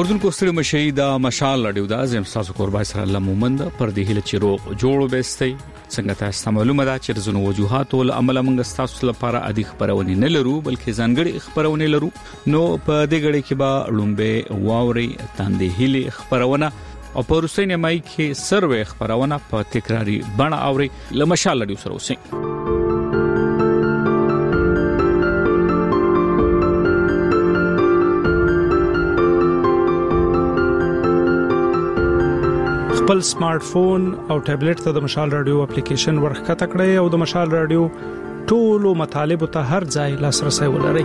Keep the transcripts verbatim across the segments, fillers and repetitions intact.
اردن کو ستړي مشي دا مشال لړیو دا زم تاسو قربای سره الله مومند پر دې هله چې روغ جوړو بهستي څنګه تاسو معلومه ده چې زنو وجوهات ول عمل موږ تاسو لپاره ادي خبرونه نه لرو بلکې ځانګړي خبرونه لرو نو په دې غړي کې با لومبه واوري تاندې هله خبرونه او په روسي مای کې سروي خبرونه په تکراری بڼه اوري لمشال لړیو سره اوسې خپل سمارټ فون او ټابلیټ ته د مشال رادیو اپلیکیشن ورخته کړئ او د مشال رادیو ټولو مطالب ته هر ځای لاسرسي ولرئ.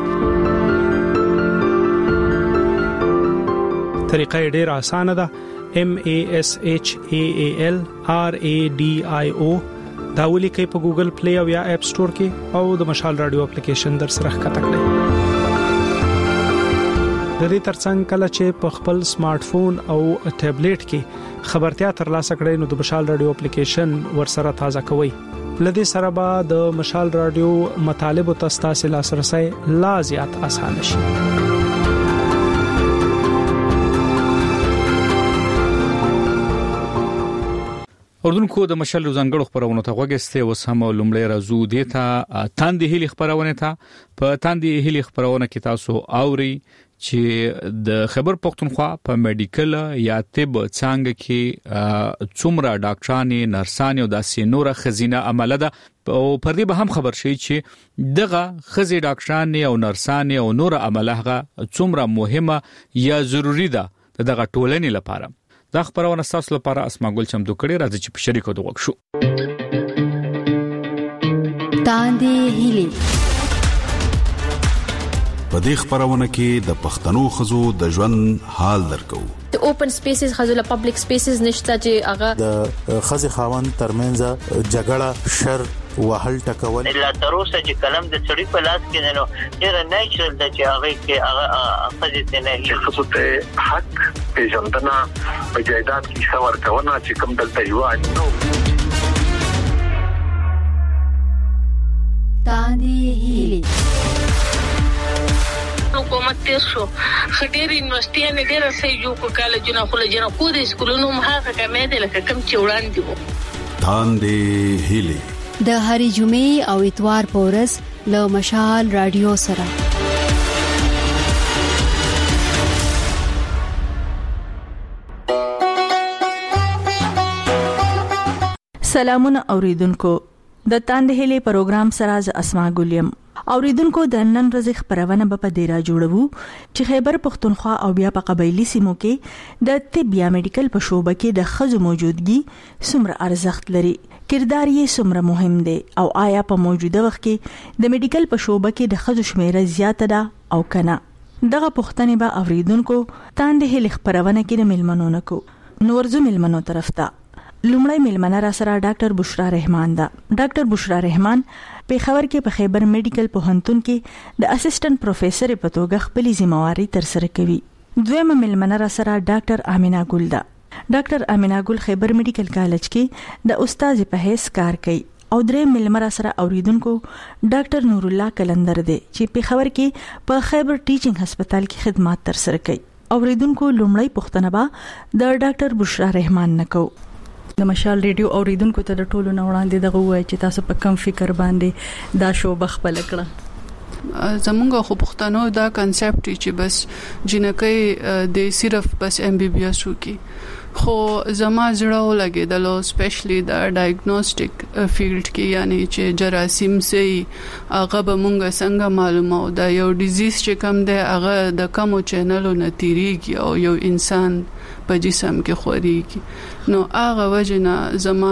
طریقه ډېره اسانه ده. M A S H A A L R A D I O دا ولیکئ په ګوګل پلی او یا اپ سٹور کې او د مشال رادیو اپلیکیشن در سره ښکته کړئ. د دې ترڅنګ کله چې په خپل سمارټ فون او ټابلیټ کې خبرتیا ترلاسه کړئ نو د مشال رادیو اپلیکیشن ورسره تازه کوئ. لدې سره به د مشال رادیو مطالب او تاسو لاسرسي لا زیات آسان شي. اردن کو د مشال ځانګړو خبرونو ته وګسته اوس هم لومړی راځو دیتا تاندې هلي خبرونه ته په تاندې هلي خبرونه کې تاسو اوري چې د خبر پښتونخوا په میډیکل یا طب څنګه کې څومره ډاکټرانې نرسانې او داسې نور خزینه عمله ده او پر دې به هم خبر شي چې دغه خزي ډاکټرانې او نرسانې او نور عمله هغه څومره مهمه یا ضروری ده دغه ټولنې لپاره. دا خبرونه تاسو لپاره اسما ګل چمدو کړي راځي چې په شریکو د وښو تاندې هلي په دې خبرونه کې د پښتنو خزو د ژوند حال درکو. د اوپن سپیسز خزو له پبلک سپیسز نشته چې هغه د خزي خاوند ترمنځ جګړه شر وهل ټکول لا تروسه چې کلم د سړی په لاس کې نو ډېر نیچرل د چې هغه کې هغه خزي ته نه چې څه حق پیژندنه په جایداد کې څور کونه چې کوم دلته یو نو تاندې هلي حکومت تیر شو خډیر یونیورسيټي نه ډیر سې جو کو کالجونه خو لجنه کو د سکولونو مخه کمې دي لکه کم چې وړاندې وو. تاندې هلي د هری جمعې او اتوار پورس له مشال رادیو سره سلامونه اوریدونکو د تاندې هلي پروګرام سره ز اسما ګولیم اوریدونکو د نن ورځې خبرونه په ډیرا جوړوو چې خیبر پښتونخوا او بیا په قبایلی سیمو کې د طب یا میډیکل په شوبه کې د خزو موجودګي څومره ارزښت لري، کردار یې څومره مهم دی او آیا په موجوده وخت کې د میډیکل په شوبه کې د خزو شمیره زیاته ده او کنه. دغه پوښتنې به اوریدونکو تاندې هلي خبرونه کې د ملمنو نکو. نو ورځو ملمنو طرف ته لومړی ملمنه را سره ډاکټر بشرا رحمان ده. ډاکټر بشرا رحمان په خبر کې په خیبر میډیکل پوهنتون کې د اسسټنټ پروفیسور په توګه خپل ذمہواری تر سره کوي. دویمه ملمنه را سره ډاکټر امینا ګل ده. ډاکټر امینا ګل خیبر میډیکل کالج کې د استاد په حیث کار کوي او درې ملمنه را سره اوریدونکو ډاکټر نور الله کلندر دی چې په خبر کې په خیبر ټیچینګ هسپتال کې خدمات تر سره کوي. اوریدونکو لومړی پوښتنه به د ډاکټر بشرا رحمان نکو. د مشال ریډیو اوریدونکو ته د ټولو نوړاندې دغه وای چې تاسو په کم فکر باندې دا شو بخپل کړه. زمونږ خو پښتنو دا کنسپټ چې بس جنکې د صرف بس ایم بی بی ایس وکي خو زما زړه ولګیدلو سپیشلی د ډایګنوستیک فیلډ کې یعنی چې جراثیم سي هغه به مونږ څنګه معلومو دا یو ډیزیز چې کم دی هغه د کومو چینلو نه تیریږي او یو انسان په جسم کې خوريږي نو هغه وجنه زما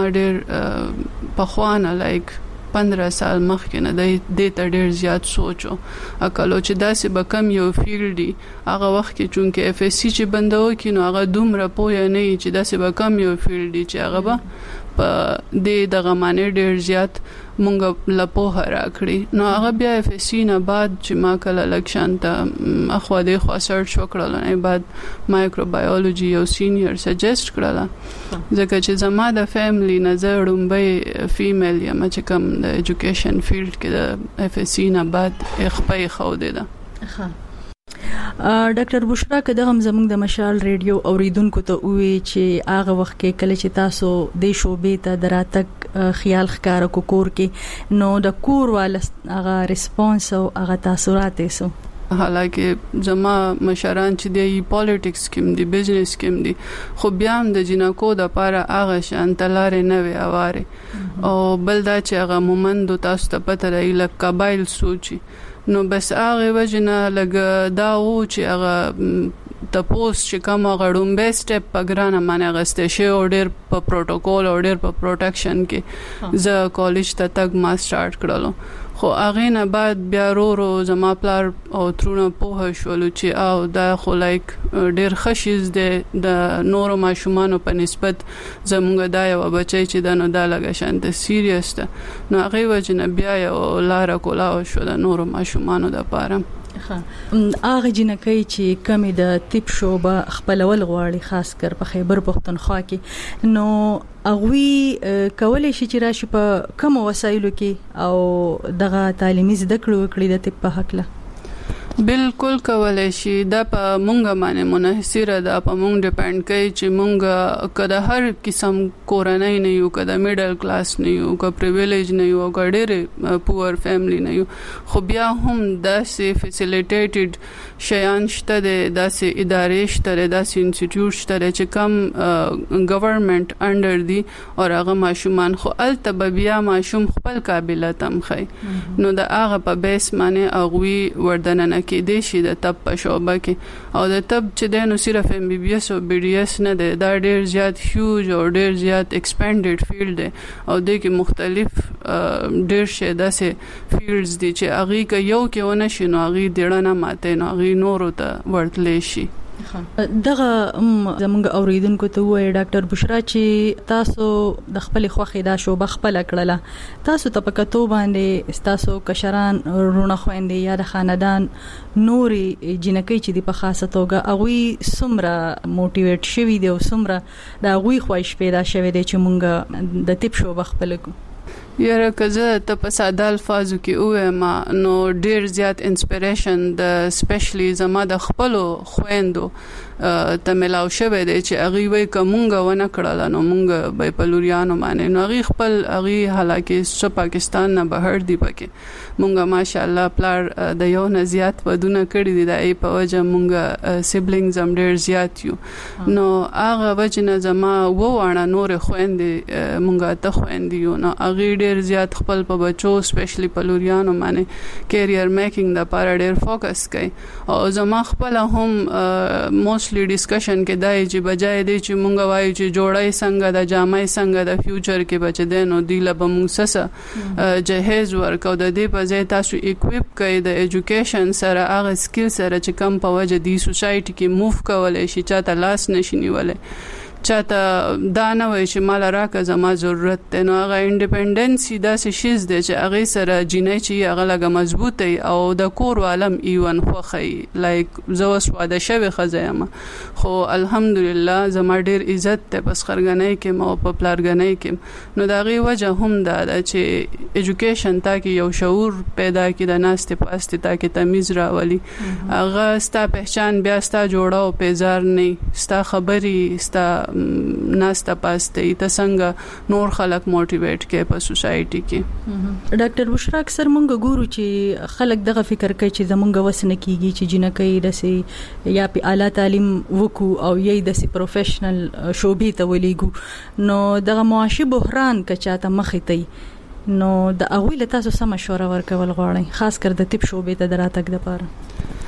ډېر په خوانه لایک پندرہ سال مخکې نه د دې ته ډېر زیات سوچو اکلو چې داسې به کم یو فیلډ دی هغه وخت کې چونکه اف اس سی چې بندو کې نو هغه دومره پوهه نه چې داسې به کم یو فیلډ دی چې هغه به په دې دغه معنی ډېر زیات مونږ لپاره راکړي نو هغه بیا اف اس سی نه بعد چې ما کله لکشن ته اخو دې خو سرچ وکړل نه بعد مایکروبایولوژي یو سینیئر سجست کړل ځکه چې زما د فیملی نظر ومبې فیمیل یم چې کوم د ایجوکیشن فیلډ کې د اف اس سی نه بعد خپې خو دې ده. ها ډاکټر بشرا کده هم زموږ د مشال ریډیو اوریدونکو ته وی چې هغه وخت کې کله چې تاسو د شوبې ته دراتک خیال ښکار کو کور کې نو د کور وال هغه ریسپانس او هغه تاثیرات سو حالکه زما مشران چې دی پالیټکس کې دی بزنس کې دی خو بیا هم د جنکو د لپاره هغه شان تلارې نه وی اواره او بل دا چې هغه مومند تاسو ته پته راځي لکه قبایل سوچي نو بس هغه وجنه لګ دا و چې هغه د پوسټ چې کوم غړوم به سټپ پګرانه معنی غسته شی او ډیر په پروتوکول او ډیر په پروټیکشن کې ز کالج ته تک ما سٹارټ کړلو خو هغه نه بعد بیا ورو زما پلار او ترونه په شولو چې او دا خو لایک ډیر خشیز د نورو ماشومانو په نسبت زمونږ دا یو بچی چې دا نو دا لګا شانته سیریس ده نو هغه وجنه بیا یو لار کولا شو د نورو ماشومانو د پاره هغه جنکۍ چې کمی د تیپ شوبه خپلول غواړي خاص کر په خیبر پختونخوا کې نو اغوی کولای شي چې راشي په کوم وسایلو کې او دغه تعلیمي زده کړو کړی د تیپ په حق له بالکل کولای شي دا په مونږه باندې منحصره ده په مونږ ډیپند کوي چې مونږه کله هر قسم کورنۍ نه یو کله میډل کلاس نه یو کله پریویلیج نه یو کله ډېر پور فیملی نه یو خو بیا هم داسې فیسیلیټیټډ شیان شته داسې ادارې شته داسې انسټیټیوټ شته چې کم ګورنمنت انډر دی او هغه ماشومان خو الته بیا ماشوم خپل قابلیت هم خي نو دا هغه په بیس باندې اغوي وردننه کې د شي د تب په شوبه کې او د تب چې د نو صرف ام بي بي اس او بي ډي اس نه ده دا ډیر زیات هیوج او ډیر زیات ایکسپانډډ فیلډ دی او د کې مختلف ډیر شه داسې فیلډز دي چې هغه کې یو کې ونه شي نو هغه ډیرنه ماته نو هغه نورو ته ورتلې شي دغه زمونږ اوریدونکو ته وایي ډاکټر بشرا چې تاسو د خپل خوخي دا شوبه خپل کړله تاسو ته په کتو باندې تاسو کشران رونه خويندې یا د خاندان نوري جنکۍ چې د په خاصه توګه اغوي سمره موټیویټ شوي دي او سمره دا اغوي خوښ پیدا شوي دي چې مونږ د تیپ شوبه خپل کو یاره کزه ته په ساده الفاظو کې اوه ما نو ډیر زیات انسپیریشن د سپیشلی زما د خپل خويندو ته ملاو شوه دی چې هغه وای کومګه ونه کړل نو مونږ به په لوریانو باندې نو هغه خپل هغه حالکه س پاکستان نه بهر دی پکې مونږه ماشاءالله پلار د یو نه زیات ودونه کړی دی د ای په وجه مونږه سیبلینګز هم ډیر زیات یو نو هغه وجنه زما و وانه نور خويندې مونږه ته خويندې یو نو هغه ډیر زیات خپل په بچو سپیشلی په لوریانو باندې کیریئر میکینګ د پاره ډیر فوکس کوي او زما خپل هم موستلی ډیسکشن کې دای چې بجای دی چې مونږ وایو چې جوړای څنګه د جامای څنګه د فیوچر کې بچ دینو دی لبه مونږ سره جهیز ورکو د دې په ځای تاسو اکویپ کړئ د ایجوکیشن سره هغه سکیل سره چې کم په وجه دی سوسایټي کې موو کولای شي چاته لاس نشي نیولای چاته دا نه وای چې مال راکه زما ضرورت ده نو هغه انډیپندنسي داسې شیز دی چې هغه سره جنې چې هغه لګه مضبوطه او د کور عالم ایون خوخی لایک زو سواده شوی خزایم خو الحمدلله زما ډیر عزت ته بس خرګنۍ کې مو په پلارګنۍ کې نو دا غي وجه هم دا چې ایجوکیشن تا کې یو شعور پیدا کړي د ناست پاسته تا کې تمیز راولي هغه ستا پہچان بیا ستا جوړاو پیزار نه ستا خبري ستا ناستا پاسته ته څنګه نور خلک موټیویټ کې په سوسایټي کې ډاکټر بشرا اکثر مونږ ګورو چې خلک دغه فکر کوي چې زمونږ وسنه کیږي چې جنکۍ دسي یا په اعلی تعلیم وکړو او یی دسي پروفیشنل شوبې ته ولېګو نو دغه معاشي بحران کچاته مخې ته نو د اغوی له تاسو سم مشوره ورکول غواړي خاص کر د تیپ شوبې ته دراتک د پاره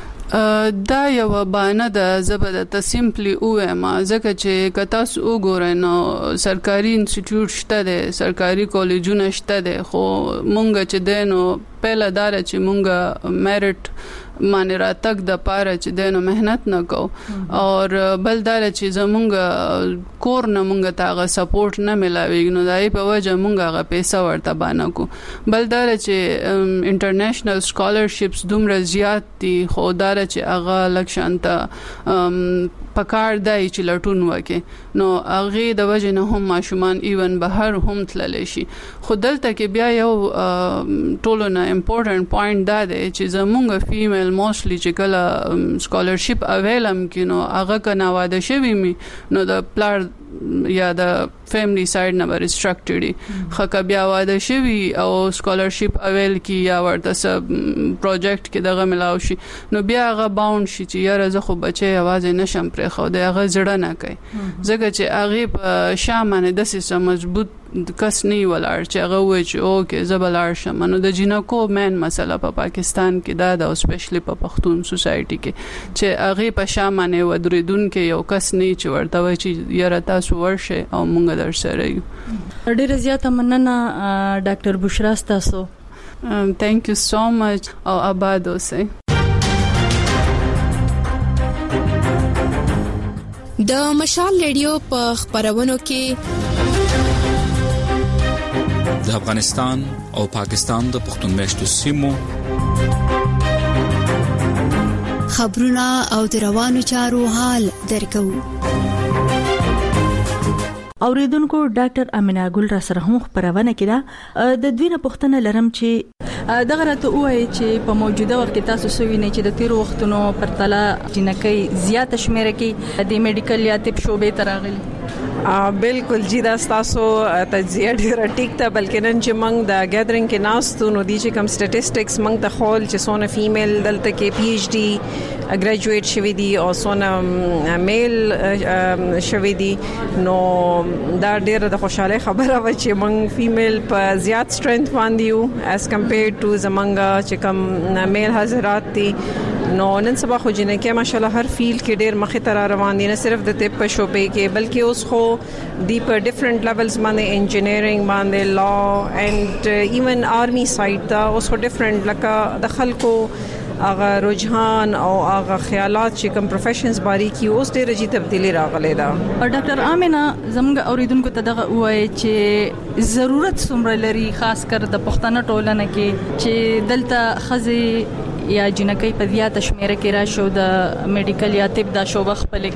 دا یو بانه د زبده سیمپلی اوه ما ځکه چې کتا سو وګورئ نو سرکاري انسټیټیوټ شته ده سرکاري کالجونه شته ده خو مونږ چې دینو پهلا دار چې مونږ میرټ معنی راتک د پاره چې دینو مهنت نه کو اور بل دار چې زمونږ کور نه مونږ ته غا سپورټ نه ملاوي نو دای په وجه مونږ غا پیسې ورته باندې کو بل دار چې انټرنیشنل سکالرشپس دومره زیات دي خو دار چې هغه لکشانته پکار دی چې لټون وکي نو هغه د وجه نه هم ماشومان ایون بهر هم تللی شي. خو دلته کې بیا یو ټولو نه امپورټنت پوینټ دا دی چې زمونږ فیمیل موستلی چې کله سکالرشپ اویلم کې نو هغه کنه واده شوی می نو د پلار یا د فیملی سایډ نه ریسټرکټډ خکه بیا واده شوی او سکالرشپ اویل کی یا ورته سب پروجیکټ کې دغه ملاو شي نو بیا هغه باوند شي چې یاره زه خو بچي आवाज نشم پرې خو د هغه زړه نه کوي ځکه چې هغه په شامنه د سیسه مضبوط کس نه ولر چې هغه وای چې اوکې زبلار شم نو د جنکو مین مسله په پاکستان کې دا د سپیشلی په پښتون سوسایټي کې چې هغه په شامنه ودریدون کې یو کس نه چې ورته وای چې یاره تاسو ورشه او مونږ در سره یو. ډیره زیاته مننه ډاکټر بشرا تاسو. ثانک یو سو مچ او آباد اوسئ. د مشال ریډیو په خبرونو کې د افغانستان او پاکستان د پښتون میشتو سیمو خبرونه او د روانو چارو حال درکو. اوریدونکو ډاکټر امینا ګل را سره هم خبرونه کړه. د دوی نه پوښتنه لرم چې دغه راته وایي چې په موجوده وخت کې تاسو سوي نه چې د تیر وختونو پرتله جنکۍ زیات شمیره کې د میډیکل یا طب شوبې تراغلي. بالکل جی دا تاسو تجزیه ډیره ټیک ته بلکې نن چې موږ د ګیدرینګ کې ناستو نو دی چې کم سټټیسټکس موږ ته خول چې سونه فیمیل دلته کې پی ایچ ډی ګریجویټ شوی دی او سونه میل شوی دی نو دا ډیره د خوشاله خبره و چې موږ فیمیل په زیات سترنث باندې یو as compared to زمونږ چې کم میل حضرات دي نو نن سبا خو جنکه ماشاءالله هر فیلډ کې ډیر مخه تر روان دي نه صرف د طب په شوبې کې بلکې اوس خو دی په ډیفرنٹ لیولز باندې انجینیرینګ باندې لا اینڈ ایون آرمی سایډ دا اوس خو ډیفرنٹ لکه د خلکو اغه رجحان او اغه خیالات چې کوم پروفیشنز باری کی اوس ډیر جی تبدیلی راغله دا. ډاکټر امینا زموږ اوریدونکو ته دغه وایي چې ضرورت څومره لري خاص کر د پښتنه ټولنه کې چې دلته خزي یا جنکۍ په زیاته شمیره کې راشو د میډیکل یا طب دا شوبه خپل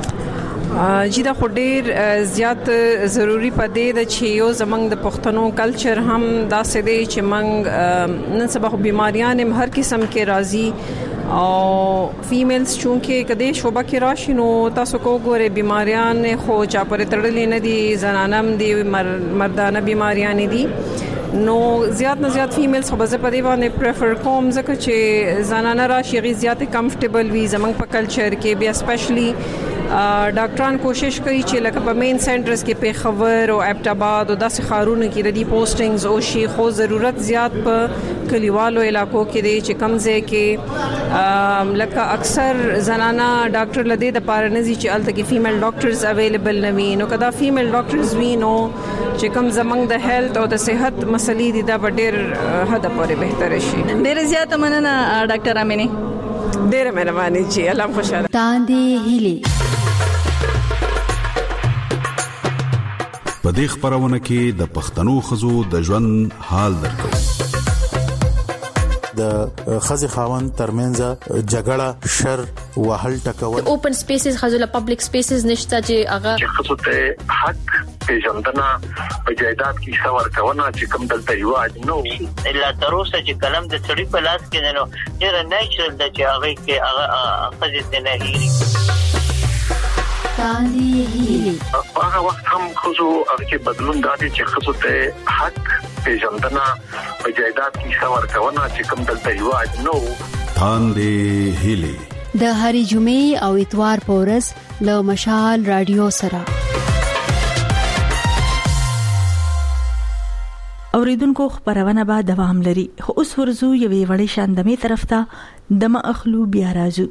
کې جی دا خو ډیر زیات ضروری پدې د چې یو زمنګ د پښتنو کلچر هم داسې دی چې منګ نن سبا بیماریان هم هر قسم کې راځي او فیمیلز چونکه کده شوبه کې راشي نو تاسو کو ګوره بیماریان خو چا پر تړلې نه دي زنانم دي مردانه بیماریان دي نو زیات نه زیات فیمیلز خو به په دی باندې پریفر کوم ځکه چې زنانه راشي غي زیات کمفورټیبل وي زمنګ په کلچر کې بیا سپیشلی ډاکټران کوشش کوي چې لکه په مین سنټرز کې په خبر او ابټ آباد او داسې خارونو کې د دې پوسټینګز او شي خو ضرورت زیات په کلیوالو علاقو کې دی چې کمزې کې لکه اکثر زنانه ډاکټر لدی د پاره نزي چې الته کې فیمیل ډاکټرز اویلیبل نه وي نو کدا فیمیل ډاکټرز وي نو چې کوم زمنګ د هیلث او د صحت مسلې دي دا ډېر حد پورې بهتر شي. ډېر زیات مننه ډاکټر امینه. ډېر مهرباني چې الله خوشاله. تاندې هلي په دې خبرونه کې د پښتنو خزو د ژوند حال درکو. د خزي خاوند ترمنځ جګړه شر وهل ټکول اوپن سپیسز خزله پبلک سپیسز نشته چې هغه چې خصوص ته حق پیژندنه په جایداد کې څور کونه چې کوم دلته یو نو الا تر اوسه چې کلم د سړي په لاس کې نه نو ډیر نیچرل د چې هغه کې هغه خزه نه هېري تاندې هلي هغه وخت هم خصوص هغه کې بدلون راځي چې خصوص ته حق پیژندنه په جایداد کې څور کونه چې کوم دلته یو نو تاندې هلي د هری جمعې او اتوار پورز له مشال رادیو سره. اوریدونکو خبرونه به دوام لري خو اوس ورزو یوې وړې شاندمې طرف ته دمه اخلو بیا راځو.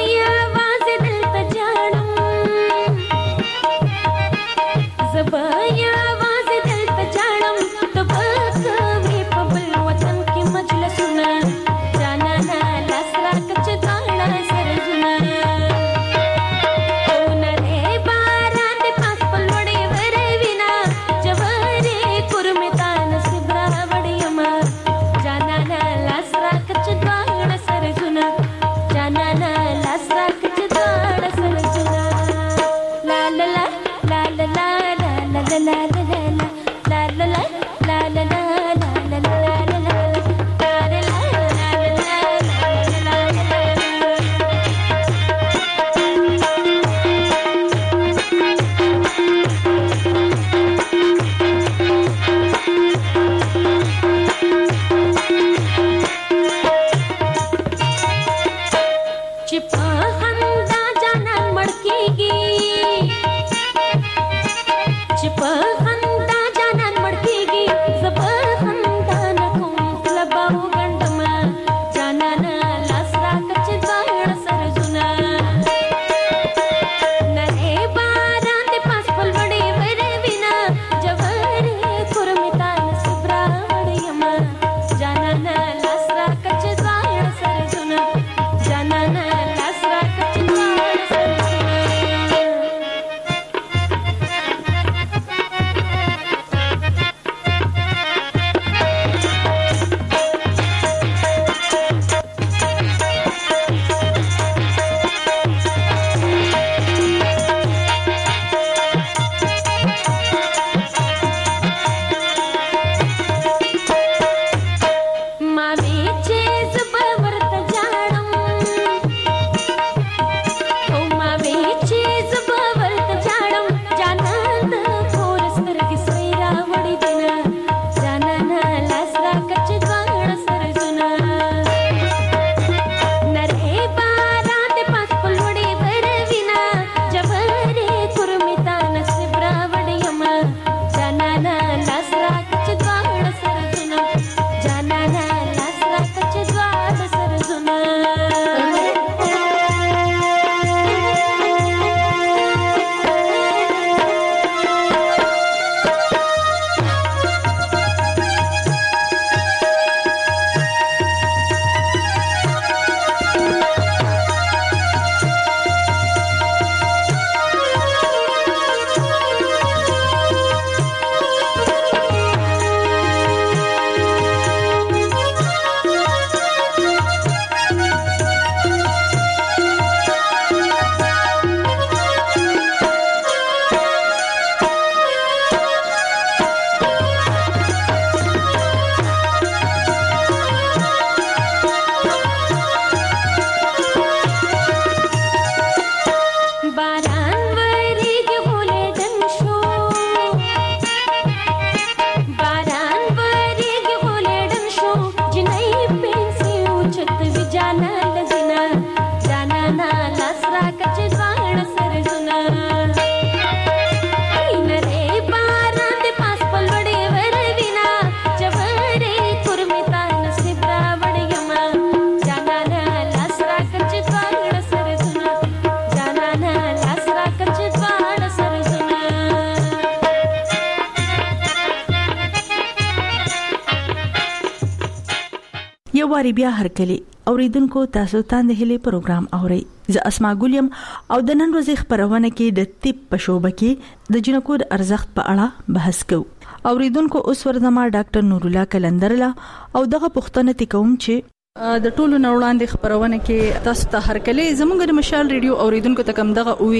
یو واری بیا هرکلی اوریدونکو تاسو ته هلي پروګرام اوري ز اسماء ګولیم او د نن ورځې خبرونه کې د طب په شوبه کې د جنکو د ارزښت په اړه بحث کوو. اوریدونکو اوس ورزما ډاکټر نور الله کلندرلا او دغه پوښتنه تکوم چې د ټولو نوړاندې خبرونه کې تاسو ته هرکلی زموږ د مشال ریډیو اوریدونکو ته کوم دغه وی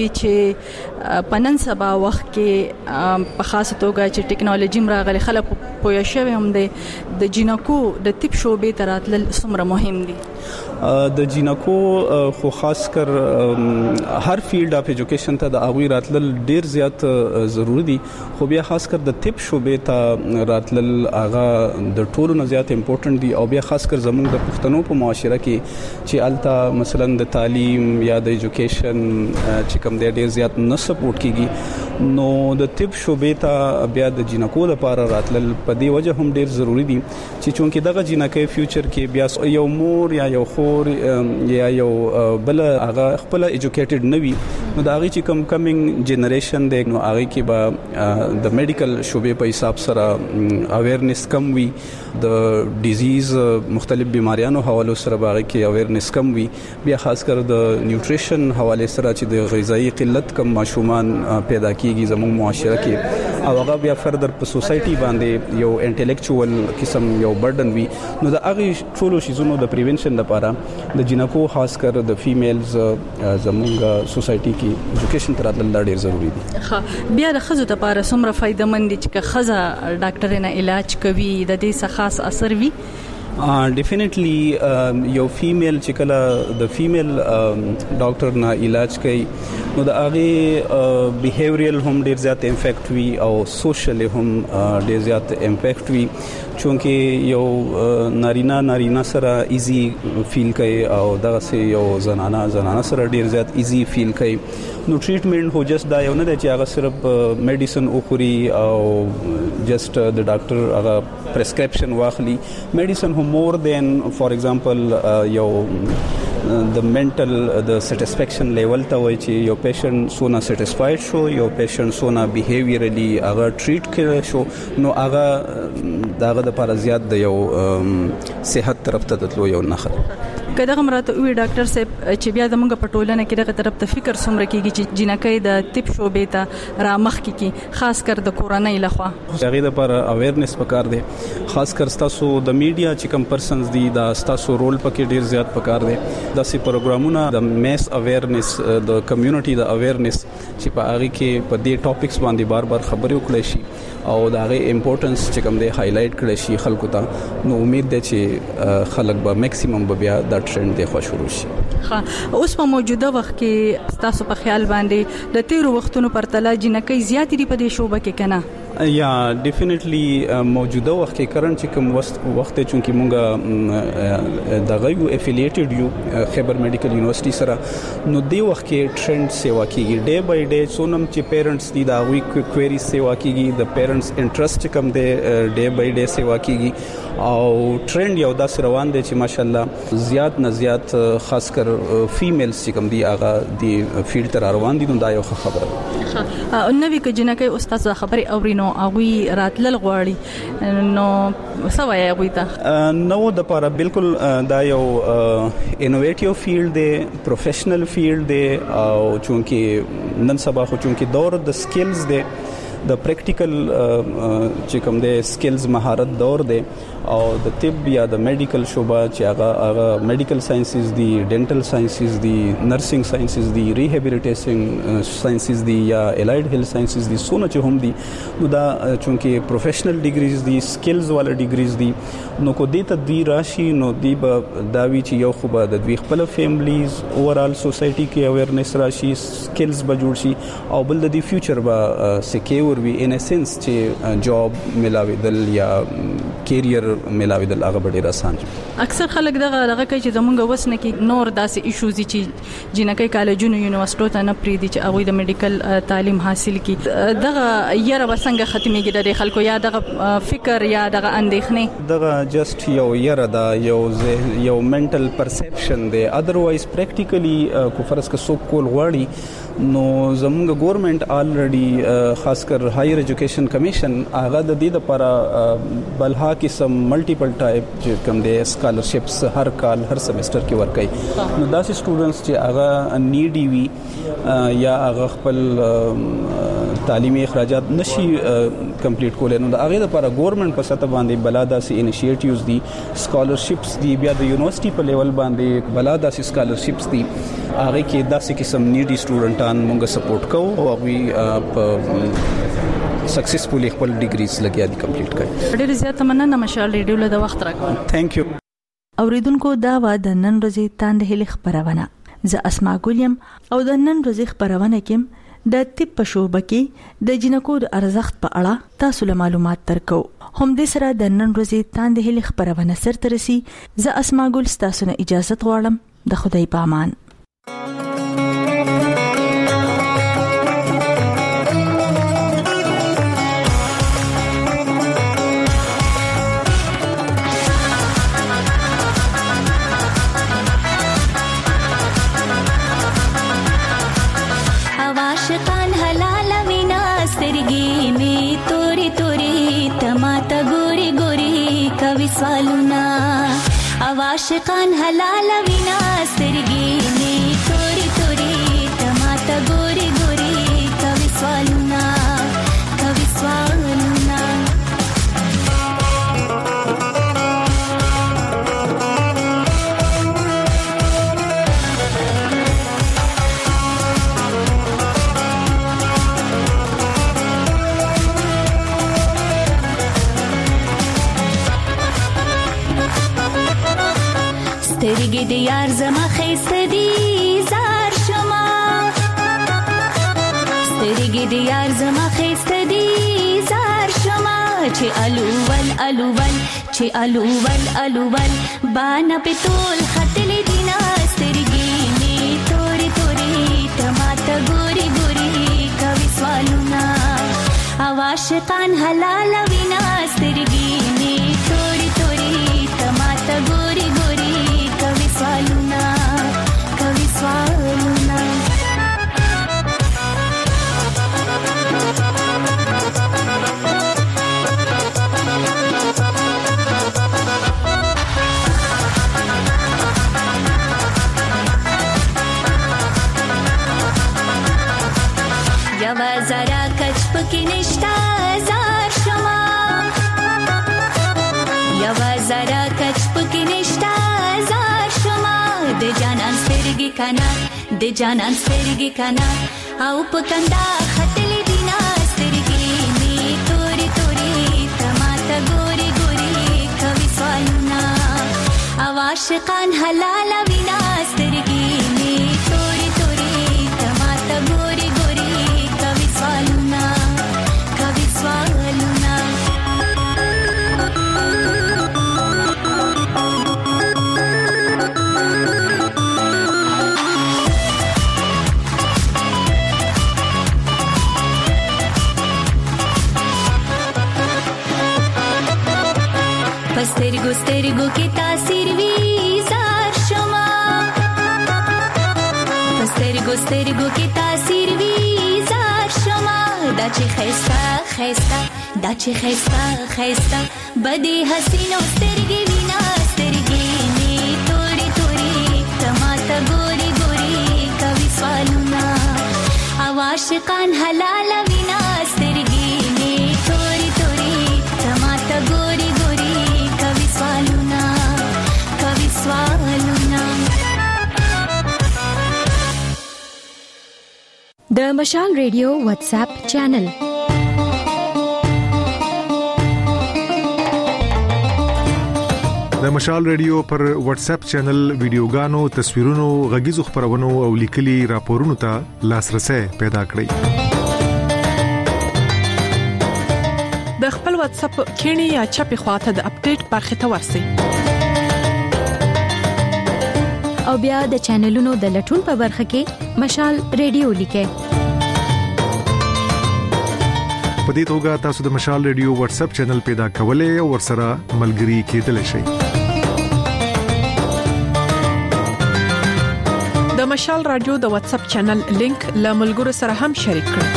چې پنن سبا وخت کې په خاصه توګه چې ټیکنالوژي مراغله خلک پوه شوي هم دي د جنکو د طب شوبې تراتل څومره مهم دي. د جنکو خو خاص کر هر فیلډ اف ایجوکیشن ته د اغوی راتل ډیر زیات ضروری دي خو بیا خاص کر د طب شوبې ته راتل هغه د ټولو نه زیات امپورټنت دي او بیا خاص کر زموږ د پښتنو په معاشره کې چې الته مثلا د تعلیم یا د ایجوکیشن چې کوم ډیر زیات نه سپورټ کیږي نو د طب شوبې ته بیا د جنکو لپاره راتل په دې وجه هم ډیر ضروری دي چې چونکه دغه جنکې فیوچر کې بیا یو مور یا یو خور جینکو یا یو بل هغه خپل ایجوکیټډ نوي نو دا هغه چې کم کمینګ جنریشن دی نو هغه کې به د میډیکل شوبې په حساب سره اویرنس کم وي د ډیزیز مختلف بیماریانو حوالو سره باغ کې اویرنس کم وي بیا خاص کر د نیوټریشن حواله سره چې د غذایی قلت کم ماشومان پیدا کیږي زموږ معاشره کې او هغه بیا فردر په سوسايټي باندې یو انټلیکچوال قسم یو برډن وي نو د هغه ټولو شیزونو د پریونشن لپاره د جنکو خاص کر د فیمیلز زموږ سوسايټي کې ایجوکیشن تر ډېر ډېر ضروری دي. ښه بیا د خزو لپاره څومره فائدمن دي چې خزه ډاکټر نه علاج کوي د دې څخه خاص اثر وي؟ ډیفینیټلی یو فیمیل چې کله د فیمیل ډاکټر نه علاج کوي نو د هغه بیهیویرل هم ډیر زیات امپیکټ وي او سوشل هم ډیر زیات امپیکټ وي چونکه یو نارینا نارینا سره ایزی فیل کوي او دغه یو زنانه زنانه سره ډیر زیات ایزی فیل کوي نو ټریټمنټ هو جست دا یو نه دی چې هغه صرف میډیسن او خوري او جست د ډاکټر هغه پرسکرپشن واخلي میډیسن هو مور دین فار ایگزامپل یو د منټل د سټیسفیکشن لیول ته وایي چې یو پیشنټ سونه سټیسفاید شو یو پیشنټ سونه بیهیویرلی هغه ټریټ کړي شو نو هغه داغه د لپاره زیات د یو صحت طرف ته تلو یو نخره کله غمراته وی ډاکټر صاحب چې بیا د موږ په ټولنه کې دغه طرف ته فکر سمره کیږي چې جنکې د طب شوبې ته را مخ کیږي خاص کر د کورونای لخوا هغه لپاره اویرنس پکار دی خاص کر تاسو د میډیا چې کم پرسنز دي دا تاسو رول پکې ډیر زیات پکار دی داسې پروګرامونه د میس اویرنس د کمیونټي د اویرنس چې په هغه کې په دې ټاپکس باندې بار بار خبرې وکړي شي او دا غي امپورټنس چې کوم دی هایلایټ کړي شي خلکو ته نو امید ده چې خلک به میکسیمم به بیا دا ټرند دی خو شروع شي. ها اوس په موجوده وخت کې تاسو په خیال باندې د تیرو وختونو پرتله جنکې زیاتې دی په دې شوبه کې کنه؟ یا ډیفینیټلی موجوده وخت کې کرنٹ چې کوم وخت چونکی مونږه دغه یو افیلیټډ یو خیبر میډیکل یونیورسيټي سره نو دی وخت کې ټرند سیوا کیږي ډے بای ډے سونم چې پیرنټس دي دا وی کوئری سیوا کیږي د پیرنټس انټرست کم دی ډے بای ډے سیوا کیږي او ټرند یو داس روان دی چې ماشاءالله زیات نه زیات خاص کر فیمیلز چې کم دی هغه دی فیلډ تر روان دي نو دا یو خبره ها نو وی ک جنکې استاد خبري اورینو اوی راتلل غواړي نو سوای اوی ته نو د لپاره بالکل دا یو انوویټیو فیلډ دی پروفیشنل فیلډ دی او چونکی نن سبا خو چونکی دور د سکلز دی د پریکټیکل چې کوم د سکلز مهارت دور دی او د طب یا د میډیکل شوبه چې هغه هغه میډیکل ساينسز دي ډینټل ساينسز دي نرسنګ ساينسز دي ریهابیلیټیشن ساينسز دي یا الایډ هیلث ساينسز دي سونه چې هم دي نو دا چونکی پروفیشنل ډیګریز دي سکلز والا ډیګریز دي نو کو دې ته دی راشي نو دی به داوی چې یو خو به د دوی خپل فیملیز اوورال سوسايټي کې اویرنس راشي سکلز به جوړ شي او بل د فیوچر به سکیور وي ان اسنس چې جاب ملاویدل یا کیریئر ملاویدل هغه ډیر آسان دي. اکثر خلک دغه دغه کوي چې زمونږ وسنه کې نور داسې ایشوز چې جنکې کالجونو یونیورسيټو ته نه پریدي چې هغه د میډیکل تعلیم حاصل کړي دغه یره وسنګ ختميږي د خلکو یا دغه فکر یا دغه اندېښنې دغه جست یو یره دا یو یو منټل پرسپشن دی اذروایز پریکټیکلی کو فرض کا سو کول غواړي نو زموږ ګورنمنت الریډي خاص کر هایر ایجوکیشن کمیشن هغه د دې لپاره بلها قسم ملټیپل ټایپ چې کوم د سکالرشپس هر کال هر سمستر کې ورکړي نو داسې سټوډنټس چې هغه نیډي وي یا هغه خپل تعلیمي اخراجات نشي کمپلیټ کولای نو د هغه لپاره ګورنمنت په سطح باندې بلا داسې انیشیټیوز دي سکالرشپس دي بیا د یونیورسيټي په لیول باندې بلا داسې سکالرشپس دي هغه کې داسې قسم نیډي سټوډنټان موږ سپورټ کوو او هغه په سکسسفولي خپل ډیګریز لګیا دي کمپلیټ کړي. ډېر زیات مننه مشال ریډیو له وخت راکړه. ثانک یو. اوریدونکو دا و د نن ورځې تاند هلي خبرونه ز اسماء ګولیم او د نن ورځې خبرونه کې د طب په شوبه کې د جنکو د ارزښت په اړه تاسو له معلومات ترکو. هم دې سره د نن ورځې تاند هلي خبرونه سر ترسي ز اسماء ګول تاسو نه اجازه غواړم د خدای په امان. عاشقان حلال وینا سترګې نه توري توري تماته ګوري ګوري کوي سوالونه کوي سوالونه سترګې د یار زما خیسته دي زار شما سترګې د یار زما خیسته دي زار شما چې الوول الوول چې الوول الوول باندې پتول خطل دینا سترګې می توري توري تماته ګوري ګوري کوي سوالونه عاشقان حلال وینا سترګې می توري توري تماته ګوري ګوري کوي سوالونه کوي سوالونه یوا زرا کچ پکې نشتا زار شما یوا زرا کچ پکې نشتا زار شما د جانان سترګې کنا د جانان سترګې کنا او پکندا خطلې دینا سترګې می توري توري تماته ګوري ګوري کوي سوالونه عاشقان حلال وینا سترګې می توري توري تماته ګوري ګوري کوي سوالونه کوي سوالونه سترګو سترګو کې تاثیر وی زار شما سترګو سترګو کې تاثیر وی زار شما دا چې خيستا خيستا دا چې خيستا خيستا بدی حسینو سترګې وینا سترګې می توري توري تماته ګوري ګوري کوي سوالونه عاشقان حلال وینا سترګې می توري توري تماته ګوري ګوري کوي سوالونه کوي سوالونه د مشال ریډیو واتس اپ چینل د مشال ریډیو پر واتس اپ چینل ویډیوګانو تصویرونو غږیزو خبرونو او لیکلي راپورونو ته لاسرسي پیدا کړئ د خپل واتس اپ کینی یا چپی خواته د اپډیټ برخه ته ورسئ او بیا د چینلونو د لټون په برخه کې مشال ریډیو لیکئ په دې توګه تاسو د مشال ریډیو واتس اپ چینل پیدا کولای او ورسره ملګري کېدلی شئ د مشال رادیو د واتس اپ چینل لینک له ملګرو سره هم شریک کړئ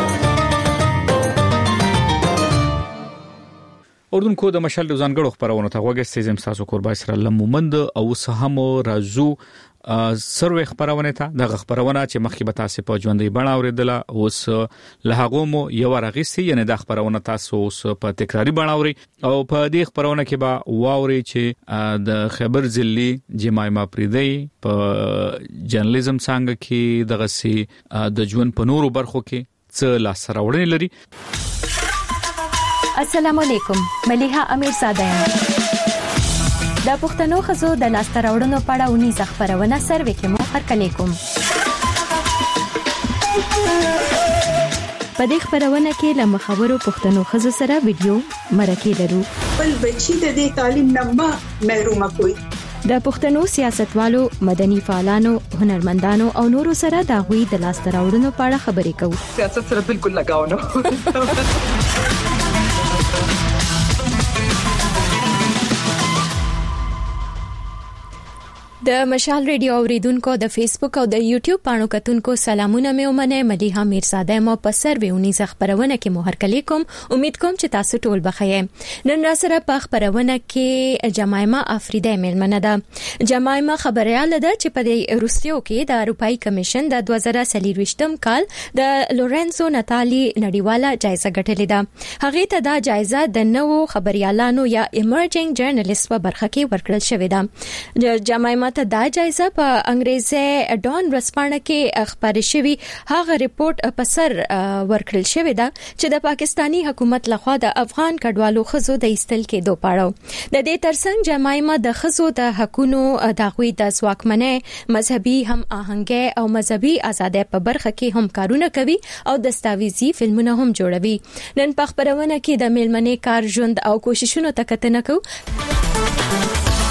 اردن کو د مشال د ځانګړو خبرونو ته وګورئ زم تاسو قربای سره لمومند او سهم رازو سروي خبرونه ته د خبرونه چې مخکې به تاسو په ژوندۍ بڼه اوریدله اوس له هغه مو یو راغسي یعنی د خبرونه تاسو اوس په تکراری بڼه اوري او په دې خبرونه کې به واوري چې د خبر ځلی جماعه پریدي په جرنالیزم څنګه کې دغه سي د ژوند په نورو برخو کې څه لاس راوړنې لري. السلام علیکم، ملیحه امیر زاده یم. د پښتنو خزو د لاستراوړنو په اړه ونی ځخبرونه سروي کې مو هرکلی کوم. په دې خبرونه کې له مخابرو پښتنو خزو سره ویډیو مرکه لرو. بل بچی د دې تعلیم نه محروم کوي. د پښتنو سیاستوالو، مدني فعالانو، هنرمندانو او نورو سره د غوي د لاستراوړنو په اړه خبرې کوو. سیاست سره بالکل لگاو نه. د مشال ریډیو اوریدونکو د فیسبوک او د یوټیوب پاڼو کتونکو سلامونه مې ومنه. مليحه میرزاده مو په سرویونی ز خبرونه کې مهر کلی کوم. امید کوم چې تاسو ټول بخیر. نن را سره په خبرونه کې جمایما افریده ملمنه ده. جمایما خبرياله ده چې په روسیو کې د اروپאי کمیشن د دوه زره څلور کال د لورنسو ناتالی نړیواله جایزه ګټلې ده. هغه ته دا جایزه د نوو خبريالانو یا ایمرجنګ جرنالیست په برخه کې ورکړل شوې ده. جمایما ته دا جایزه په انګریزي ډان ورسپانه کې خبري شوی هغه ریپورت په سر ورکړل شوی دا چې د پاکستانی حکومت لخوا د افغان کډوالو خزو د ایستل کې دوه پاړو. د دې ترڅنګ جمایما د خزو د حقونو دغوی د ځواکمنۍ مذهبي هم آهنګي او مذهبي ازادۍ په برخه کې هم کارونه کوي او دستاویزي فلمونه هم جوړوي. نن په خبرونه کې د میلمنې کار ژوند او کوششونو ته کتنه کوو.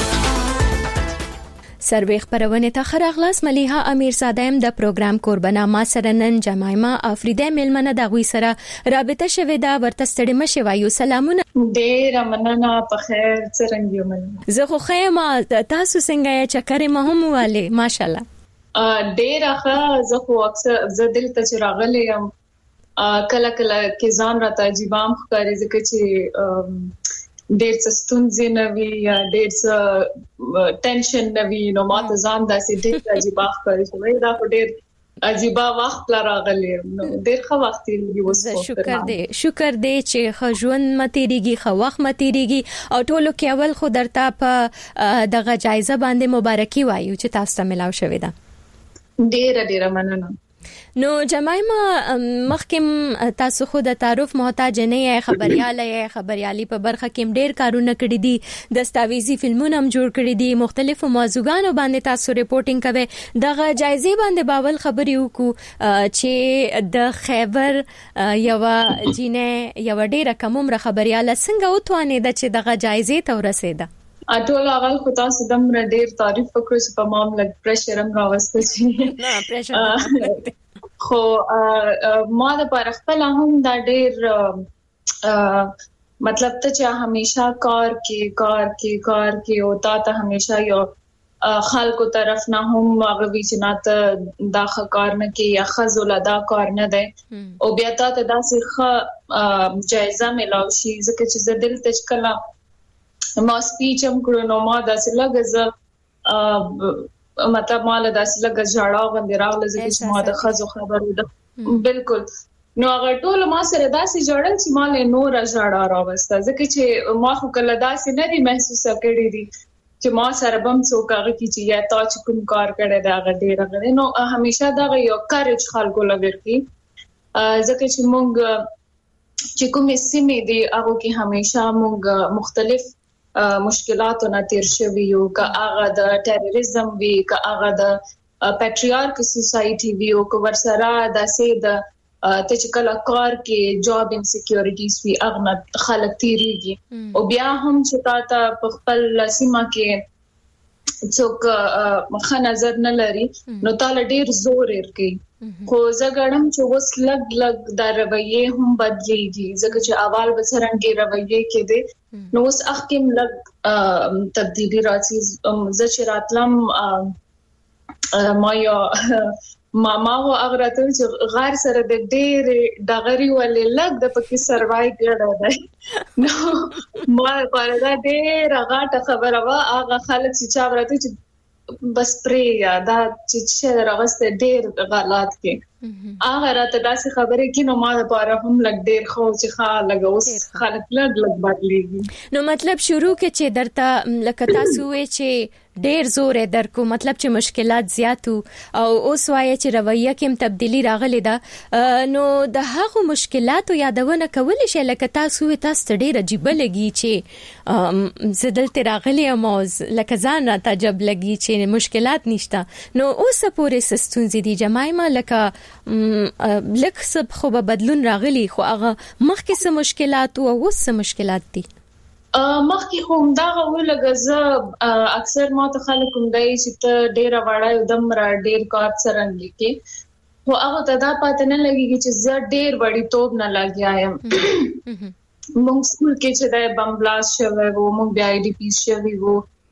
سروې خبرونه ته خراغلاس مليحه امیرزاده د پروګرام قربانا ما سره نن جمایما افریده ملمنه د غوي سره رابطه شوه دا ورته ستړي مشه وایو. سلامونه. ډیر مننه. په خیر څنګه یو مننه. زه خو خیمه تاسو څنګه چکرې مهم والے ماشاءالله. ډیر ښه. زه خو اکثر زه دلته چې راغلی یم کله کله کې ځان راته عجیبام ښکاري ځکه چې ډېر څه ستونزې نه وي یا ډېر څه ټینشن نه وي نو ماته ځان داسې ډېر عجیب ښکاري چې دا خو ډېر عجیب وخت لا راغلی نو ډېر ښه وخت یې وسو. شکر دې شکر دې چې خجون متيريږي خو وخت متيريږي او ټولو کې اول خو درته په دغه جایزه باندې مبارکي وایو چې تاسو ته ملاو شوې ده. ډېر ډېر مننه. نو جمایما مخکم تاسو خو د تعارف محتاج نه یې خبرياله یې خبريالي په برخه کې ډېر کارونه کړی دي دستاویزي فلمونه هم جوړ کړی دي مختلفو موضوعاتو باندې تاسو ریپورتینګ کوي. دغه جایزه باندې باول خبري وکړو چې د خیبر یو جینې یو ډېر کومه خبرياله څنګه وتوانې د چې دغه جایزه ته ورسېده. اټول اول خو تاسو دم ډېر تعریف وکړو چې په معاملې پرېشر هم راوسته شي. نه پرېشر خو ما د پر خپل هم دا ډېر مطلب ته چې همیشه کار کې کار کې کار کې او تا ته همیشه یو خلکو طرف نه هم هغه وی چې ناته دا کار نه کې یا خزل ادا کار نه ده او بیا ته داسې ښه جایزه ملاوي شي ځکه چې زه دل ته کله ما سپیچ هم کړو نو ما داسې لګز مطلب مال داسې لګز جړاو باندې راغله چې ما د خزو خبرو ده بالکل نو هغه ټول ما سره داسې جوړل چې مال نور جړا راوسته ځکه چې ما خو کله داسې نه دي محسوس کړی دي چې ما سره بم څوک هغه کی چې یا تا چې کوم کار کړی دا غډې راغلی نو همیشه دا یو کارج خلکو لورکی ځکه چې مونږ چې کومې سیمې دي هغه کې همیشه مونږ مختلف مشکلاتو نه تیر شوی یو که هغه د ټیرریزم وی که هغه د پیټریارک سوسایټي وی او که ورسره د سید ته چې کله کار کې جاب انسیکیورټیز وی هغه خلک تیریږي او بیا هم چې تا په خپل سیمه کې څوک مخه نظر نه لري نو تعالی ډیر زور ورکي خو زګړم چې وس لګ لګ د رویه هم بدلیږي ځکه چې اول بسرنګي رویه کې دي نو اوس اخکم لګ تبدیلی راځي ز چې راتلم ما یو ماما و اغراته چې غار سره د ډېر دغری ولې لګ د پکې سروای کړه ده نو ما پر دا ډېر غاټه خبره وا هغه خلک چې چا ورته چې بس پرې دا چې چې راغسته ډېر غلط کې هغه راته داسې خبرې کې نو ما لپاره هم لګ ډېر خو چې خا لګوس خلک لګ لګ بدلېږي نو مطلب شروع کې چې درته لکه تاسو وې چې ډېر زور درکو مطلب چې مشکلات زیاتو او اوس وایي چې رویه کې تبدیلی راغلی ده نو د هغو مشکلاتو یادونه کول شي لکه تاسو تاسو ډېر عجیب لګي چې زدلته راغلی او لکه ځان را تعجب لګي چې مشکلات نشته نو اوس پورې سستونزې دي جمایما لکه لکه سب خو به بدلون راغلی خو هغه مخکې څه مشکلات او اوس څه مشکلات دي مخکې هم دا ولګزه اکثر ما ته خلک هم دای چې ته ډیر وړای دم را ډیر کار سره لیکي خو هغه ته دا پاتې نه لګي چې زه ډیر وړي توپ نه لګیایم موږ سکول کې چې د بم بلاست شوه وو موږ بیا ای ډی پی شوه وو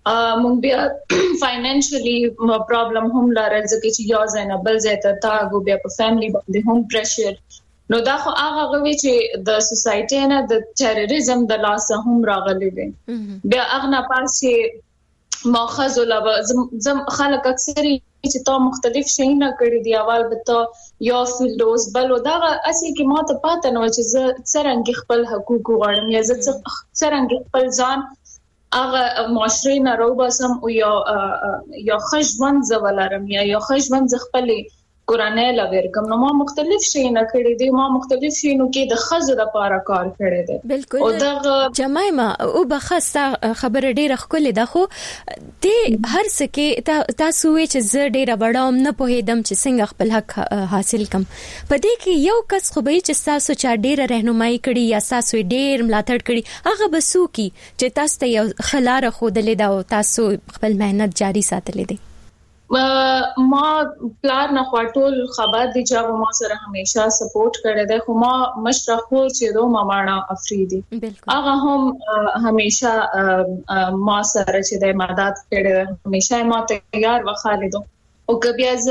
مونږ بیا فاینانشلی پرابلم هم لرل ځکه چې یو ځای نه بل ځای ته تاګو بیا په فیملی باندې هم پریشر نو دا خو هغه غوي چې د سوسايټي نه د ټیرریزم د لاس هم راغلي دي بیا هغه نه پاسې ماخذ ولا زم خلک اکثر چې تا مختلف شي نه کړی دی اول به ته یو فیلډوز بل دا اصلي کې ما ته پاتې نو چې زه څنګه خپل حقوق غواړم یا زه څنګه خپل ځان هغه معاشري نه روباسم او یا یا خجوند زولارم یا یا خجوند خپل قرانه لور کوم نو ما مختلف شي نه کړی دي ما مختلف شي نو کې د خزو د لپاره کار کړی دی بالکل او د جمایما او بخښه خبره ډیره خولې ده خو ته هر څه کې تاسو وی چې زه ډیره وړم نه پوهیدم چې څنګه خپل حق حاصل کم په دې کې یو کس خو به چې تاسو چا ډیره رهنمایي کړي یا تاسو ډیر ملاتړ کړي هغه بسو کی چې تاسو ته یو خلاره خودلې دا او تاسو خپل مهنت جاری ساتلې دي ما پلان نه خاطول خبر دي چې ما سره همیشه سپورټ کړی دی خو ما مشره خو چې دو مامانا افریدي هغه هم همیشه ما سره چې د مدد کړی همیشه ما تیار و خالدو او کبي از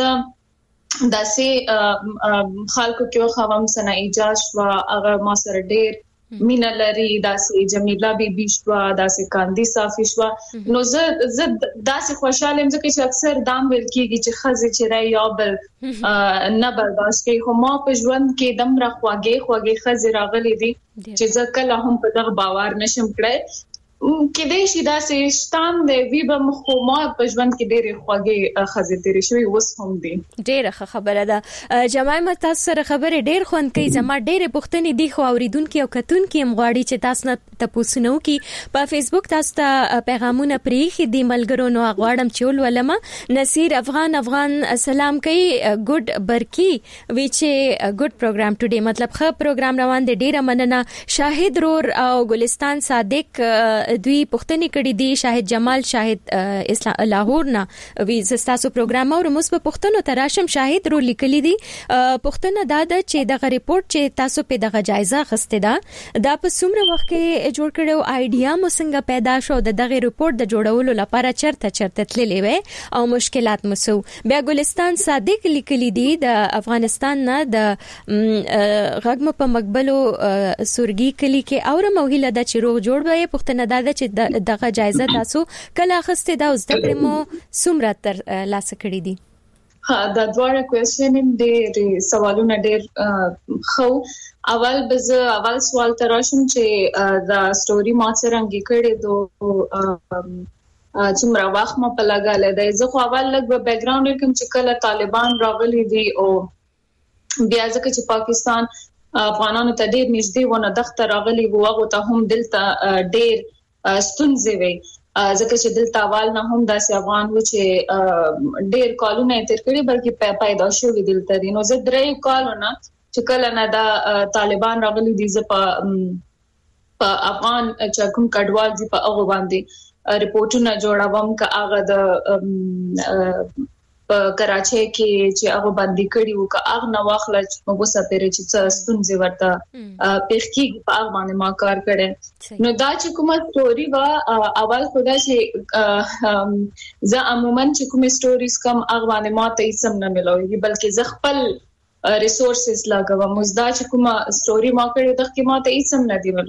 داسې خلکو کې خوام سنا ایجاز و هغه ما سره ډیر مینا لري داسې جمیله بیبي شو داسې کاندي صافي شو نو زه زه داسې خوشاله یم چې اکثر دام ویل کیږي چې خزه چې راي یا بل نه برداشت کوي خو ما په ژوند کې دم را خواږي خواږي خزه راغلي دي چې ځکه له هم په دغه باور نشم کړای کې دې شي داسې شتام دی وی به مخ ما په ژوند کې ډېر خواږي خزه تیری شوی وس هم دي ډېر خبره ده جماعه تاسو سره خبره ډېر خوند کوي زما ډېر پوښتنې دي خو اوریدونکو او کتونکو مغواړي چې تاسو نه تاسو نو کې په فیسبوک تاسو ته پیغامونه پریخي دي ملګرو نو غواړم چې ولولم نصیر افغان افغان السلام کوي ګډ برکی وی چې ګډ پروګرام ټوډے مطلب خه پروګرام روان دي ډېر مننه شاهد رور او ګلستان صادق دوی پښتني کړي دي شاهد جمال شاهد اسلام لاهور نه وی زستاسو پروګرام او موږ په پښتنو تراشم شاهد رو لیکلي دي پښتنه دا د چې دغه ریپورت چې تاسو په دغه جایزه خسته ده دا په څومره وخت کې جوړ کړو ایډیا مو څنګه پیدا شو د دغه ریپورت د جوړولو لپاره چرته چرته تللې وې او مشکلات مسو بیا ګلستان صادق لیکلي دي د افغانستان نه د غږم په مقبلو سورګي کلی کې اور موهله د چروغ جوړ وې پښتنه دا چې دغه جایزه تاسو کله اخسته دا اوس د پرمو سمره تر لاس کړی دي ها دا دوه کوېسچن دې سوالونه ډېر خو اول بز اول سوال تراشم چې دا سټوري ما څنګه کړی دو څومره وخت ما په لګاله دی زه خو اول لګ بیک ګراوند کوم چې کله طالبان راغلي دي او بیا ځکه چې پاکستان افغانانو ته ډېر نږدې ونه دغه راغلي وو هغه ته هم دلته ډېر ستونزې وي ځکه چې دلته اول نه هم داسې افغان و چې ډېر کالونه تیر کړي بلکې پیدا شوی دلته دي نو زه درې کالونه چې کله نه دا طالبان راغلي دي ز په افغان چې کوم کډوال دي په هغه باندې ریپورتونه جوړوم کا هغه د په کراچۍ کې چې هغه باندې کړي وو کا هغه نو واخل چې موږ سپېره چې ستونزې ورته پېخکی په هغه باندې ما کار کړې نو دا چې کومه سټوري وا اول خدا چې زه عموما چې کومه سټوریز کم هغه باندې ما ته اسم نه ملوي بلکې زه خپل ریسورسز لګوم مزدا چې کومه سټوري ما کړې د کې ما ته اسم نه دی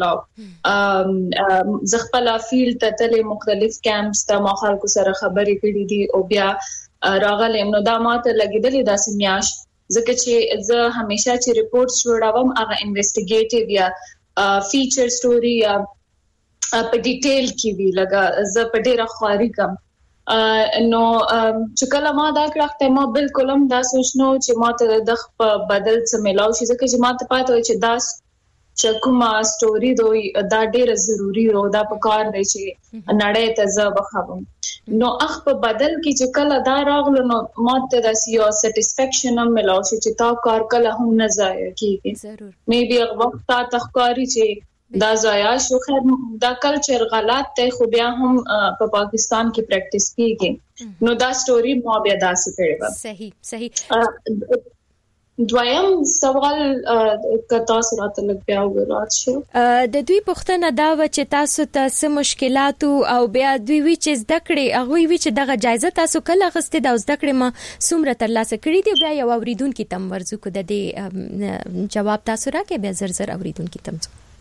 ملاو زه خپل فیلډ ته تل مختلف کیمپس ته ما خلکو سره خبرې کړې دي او بیا راغلم نو دا ماته لګیدلې داسې میاش ځکه چې زه همیشه چې ریپورټ جوړوم هغه انویسټیګیټیو یا فیچر سټوري یا په ډیټیل کې وی لګا زه په ډیره خواري کوم نو چې کله ما دا کړه ما بالکل هم دا سوچنو چې ما ته د بدل څه ملاو شي ځکه چې ما ته پاتې و چې دا چې کومه سټوري دوی دا ډیره ضروری و دا په کار دی چې نړۍ ته زه بخاوم نو اخ په بدل کې چې کله دا راغلو نو ماته د سیو سټیسفیکشن هم ملاو شي چې تا کار کله هم نه ضایع کیږي ضرور مې بیا وخت تا تخکاری چې دا ضایع شو خیر دا کلچر غلط دی خو بیا هم په پاکستان کې پریکټیس کیږي نو دا سټوري مو بیا داسې کړو صحیح صحیح دویم سوال کتا سره تلک بیا ورات شو د دوی پوښتنه دا و چې تاسو ته څه مشکلات او بیا دوی وی چې زده کړې هغه وی چې دغه جایزه تاسو کله غسته د زده کړې ما څومره ترلاسه کړې دی بیا یو اوریدونکو تم ورزو کو د دې جواب تاسو راکې بیا زر زر اوریدونکو تم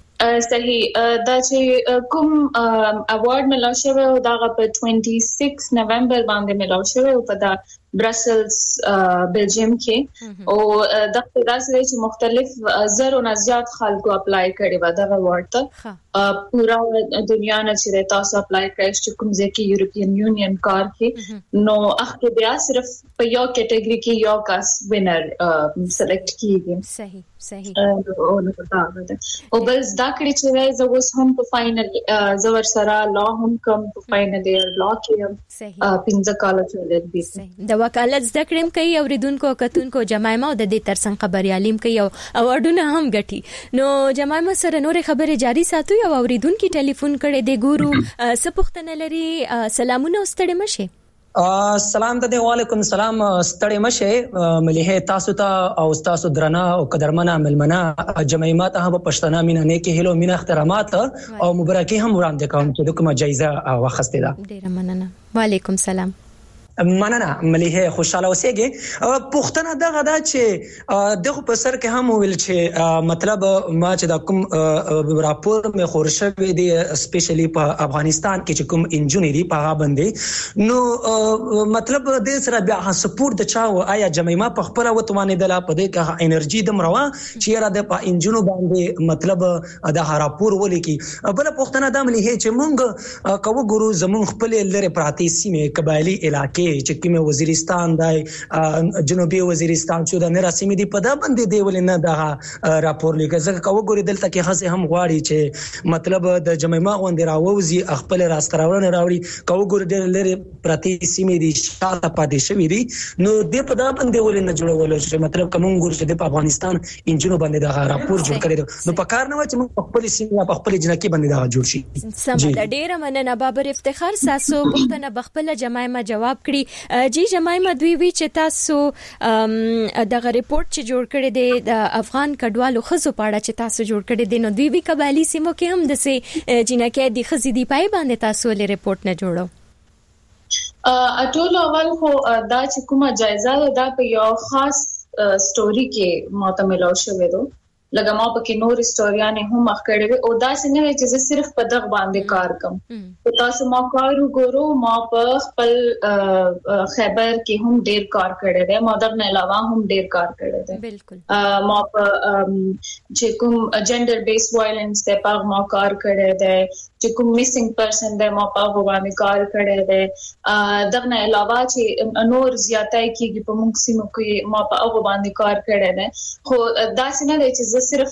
صحیح دا چې کوم اوارډ ملو شوی او دا په छब्बीस نومبر باندې ملو شوی او په دا برسلز بلجیم کې او د داسې چې مختلف زر او زیات خلکو اپلای کړي و دا اوارډ ته پورا دنیا نه چې تاسو اپلای کړئ چې کوم ځکه یورپین یونین کار کې نو اخته بیا صرف په یو کټګوري کې یو کس وینر سلیکټ کیږي صحیح صحیح او نو پتا ده او بل دا کړی چې زه اوس هم په فائنل زور سره لا هم کوم په فائنل ایئر لا کې صحیح پنځه کال چلل دي د وکالت زده کړم کوي اوریدونکو کتونکو جمایمه د دې ترڅنګ خبريالیم کوي او اوډونه هم غټي نو جمایمه سره نورې خبرې جاری ساتو او اوریدونکو ټلیفون کړي د ګورو سپختنه لري سلامونه ستړي مشه سلام ته وعلیکم السلام ستړي مشه مليحه تاسو ته او تاسو درنه او قدرمنه ملمنه جمعیمه ته په پښتنه مینه نه کې هلو مینه احترامات او مبارکي هم وړاندې کوم چې کومه جایزه واخسته ده ډیر مننه وعلیکم السلام مننه مليحه خوشاله اوسېږي پښتنه دغه دا چې دغه په سر کې هم ویل چې مطلب ما چې د کوم راپور مې خورشه دي سپیشلی په افغانستان کې چې کوم انجینری په هغه باندې نو مطلب د سره بیا سپورت د چا آیا جمعیمه په خپل وتوانې د لا په دې کې انرژي د مروا چې را د په انجینو باندې مطلب د راپور ولیکي بل پښتنه د مليحه چې مونږ کوو ګورو زمون خپل لری پراتی سیمه قبایلی علاقې چې کومه وزیرستان دای جنوبي وزیرستان چې د نراسمې دی په دا باندې دی ولنه دا راپور لیکه ځکه کوو ګوري دلته کې خاصه هم غواړي چې مطلب د جمعیمه غونډه راووزي خپل راستراونه راوړي کوو ګوري د لری پراتی سیمه دی شاته پاتې شوې دي نو د په دا باندې ولنه جوړول چې مطلب کوم ګوري چې د افغانستان انجینو باندې دا راپور جوړ کړی نو په کار نه و چې موږ خپل سیمه په خپل جنکی باندې دا جوړ شي سم د ډیره مننه بابر افتخار ساسو پښتنه بخپل جمعیمه جواب کړی جی جمعیمه دوی وی چې تاسو دغه ریپورت چې جوړ کړی دی د افغان کډوالو خزو پاړه چې تاسو جوړ کړی دی نو دوی وی قبایلی سیمو کې هم د سي جنکه د خزي دی پای باندې تاسو له ریپورت نه جوړو اټول اول خو دا چې کومه جایزه ده په یو خاص سټوري کې معتمل شوې ده لکه ما په کې نور استوریانه هم مخ کړې وي او دا څنګه چې زه صرف په دغه باندې کار کوم په تاسو ما کار وګورو ما په خپل خیبر کې هم ډیر کار کړی دی ما دغه علاوه هم ډیر کار کړی دی بالکل ما په چې کوم جندر بیس وایلنس ته په ما کار کړی دی چې کوم میسنګ پرسن دی ما په باندې کار کړی دی دغه علاوه چې نور زیاتای کېږي په موږ سیمو کې ما په هغه باندې کار کړی دی خو دا څنګه دی چې صرف